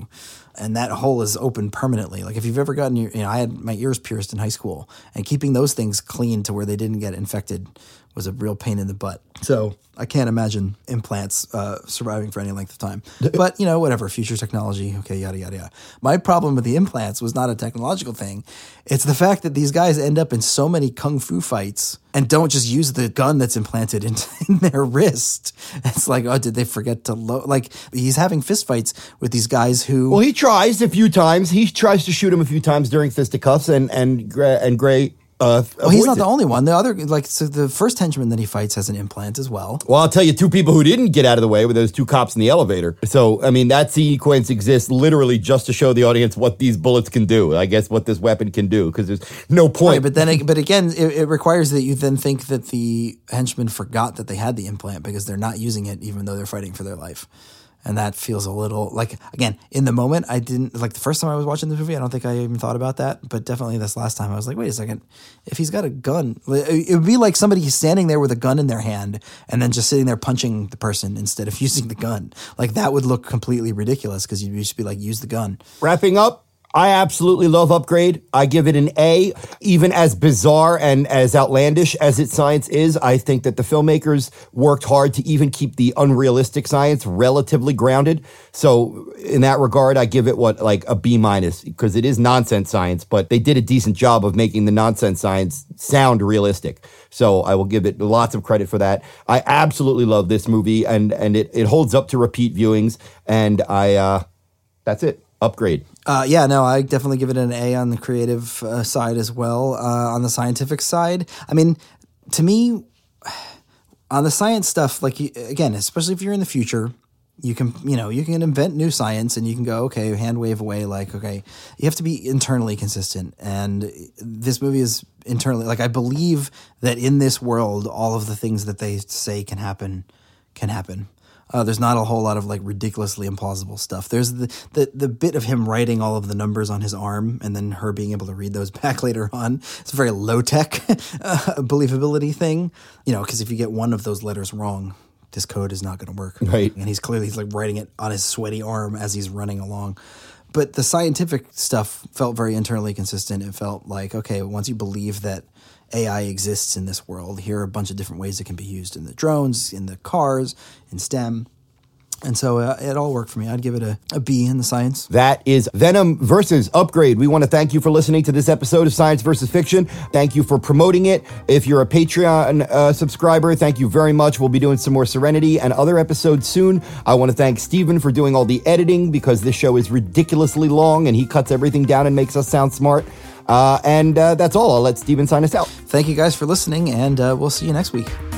and that hole is open permanently. Like if you've ever gotten your, you know, I had my ears pierced in high school, and keeping those things clean to where they didn't get infected was a real pain in the butt. So I can't imagine implants uh, surviving for any length of time. But, you know, whatever, future technology, okay, yada, yada, yada. My problem with the implants was not a technological thing. It's the fact that these guys end up in so many kung fu fights and don't just use the gun that's implanted in, in their wrist. It's like, oh, did they forget to load? Like, he's having fist fights with these guys who... Well, he tries a few times. He tries to shoot him a few times during fisticuffs, and, and, and Gray... Uh, well, he's not it. the only one. The other, like, so the first henchman that he fights has an implant as well. Well, I'll tell you, two people who didn't get out of the way were those two cops in the elevator. So, I mean, that sequence exists literally just to show the audience what these bullets can do. I guess what this weapon can do, because there's no point. Right, but then, but again, it, it requires that you then think that the henchmen forgot that they had the implant because they're not using it, even though they're fighting for their life. And that feels a little like, again, in the moment, I didn't, like the first time I was watching the movie, I don't think I even thought about that. But definitely this last time, I was like, wait a second, if he's got a gun, it would be like somebody standing there with a gun in their hand and then just sitting there punching the person instead of using the gun. Like that would look completely ridiculous because you'd just be like, use the gun. Wrapping up. I absolutely love Upgrade. I give it an A. Even as bizarre and as outlandish as its science is, I think that the filmmakers worked hard to even keep the unrealistic science relatively grounded. So in that regard, I give it what, like a B minus, because it is nonsense science, but they did a decent job of making the nonsense science sound realistic. So I will give it lots of credit for that. I absolutely love this movie, and, and it, it holds up to repeat viewings, and I, uh, that's it. Upgrade. Uh, yeah, no, I definitely give it an A on the creative uh, side as well. Uh, on the scientific side, I mean, to me, on the science stuff, like, again, especially if you're in the future, you can, you know, you can invent new science and you can go, okay, hand wave away. Like, okay, you have to be internally consistent. And this movie is internally, like, I believe that in this world, all of the things that they say can happen, can happen. Uh, there's not a whole lot of like ridiculously implausible stuff. There's the, the the bit of him writing all of the numbers on his arm and then her being able to read those back later on. It's a very low tech uh, believability thing, you know, because if you get one of those letters wrong, this code is not going to work. Right. And he's clearly he's like writing it on his sweaty arm as he's running along. But the scientific stuff felt very internally consistent. It felt like, okay, once you believe that A I exists in this world, here are a bunch of different ways it can be used in the drones, in the cars, in STEM. And so uh, it all worked for me. I'd give it a, a B in the science. That is Venom versus Upgrade. We want to thank you for listening to this episode of Science versus Fiction. Thank you for promoting it. If you're a Patreon uh, subscriber, thank you very much. We'll be doing some more Serenity and other episodes soon. I want to thank Steven for doing all the editing because this show is ridiculously long and he cuts everything down and makes us sound smart. Uh, and uh, that's all. I'll let Steven sign us out. Thank you guys for listening, and uh, we'll see you next week.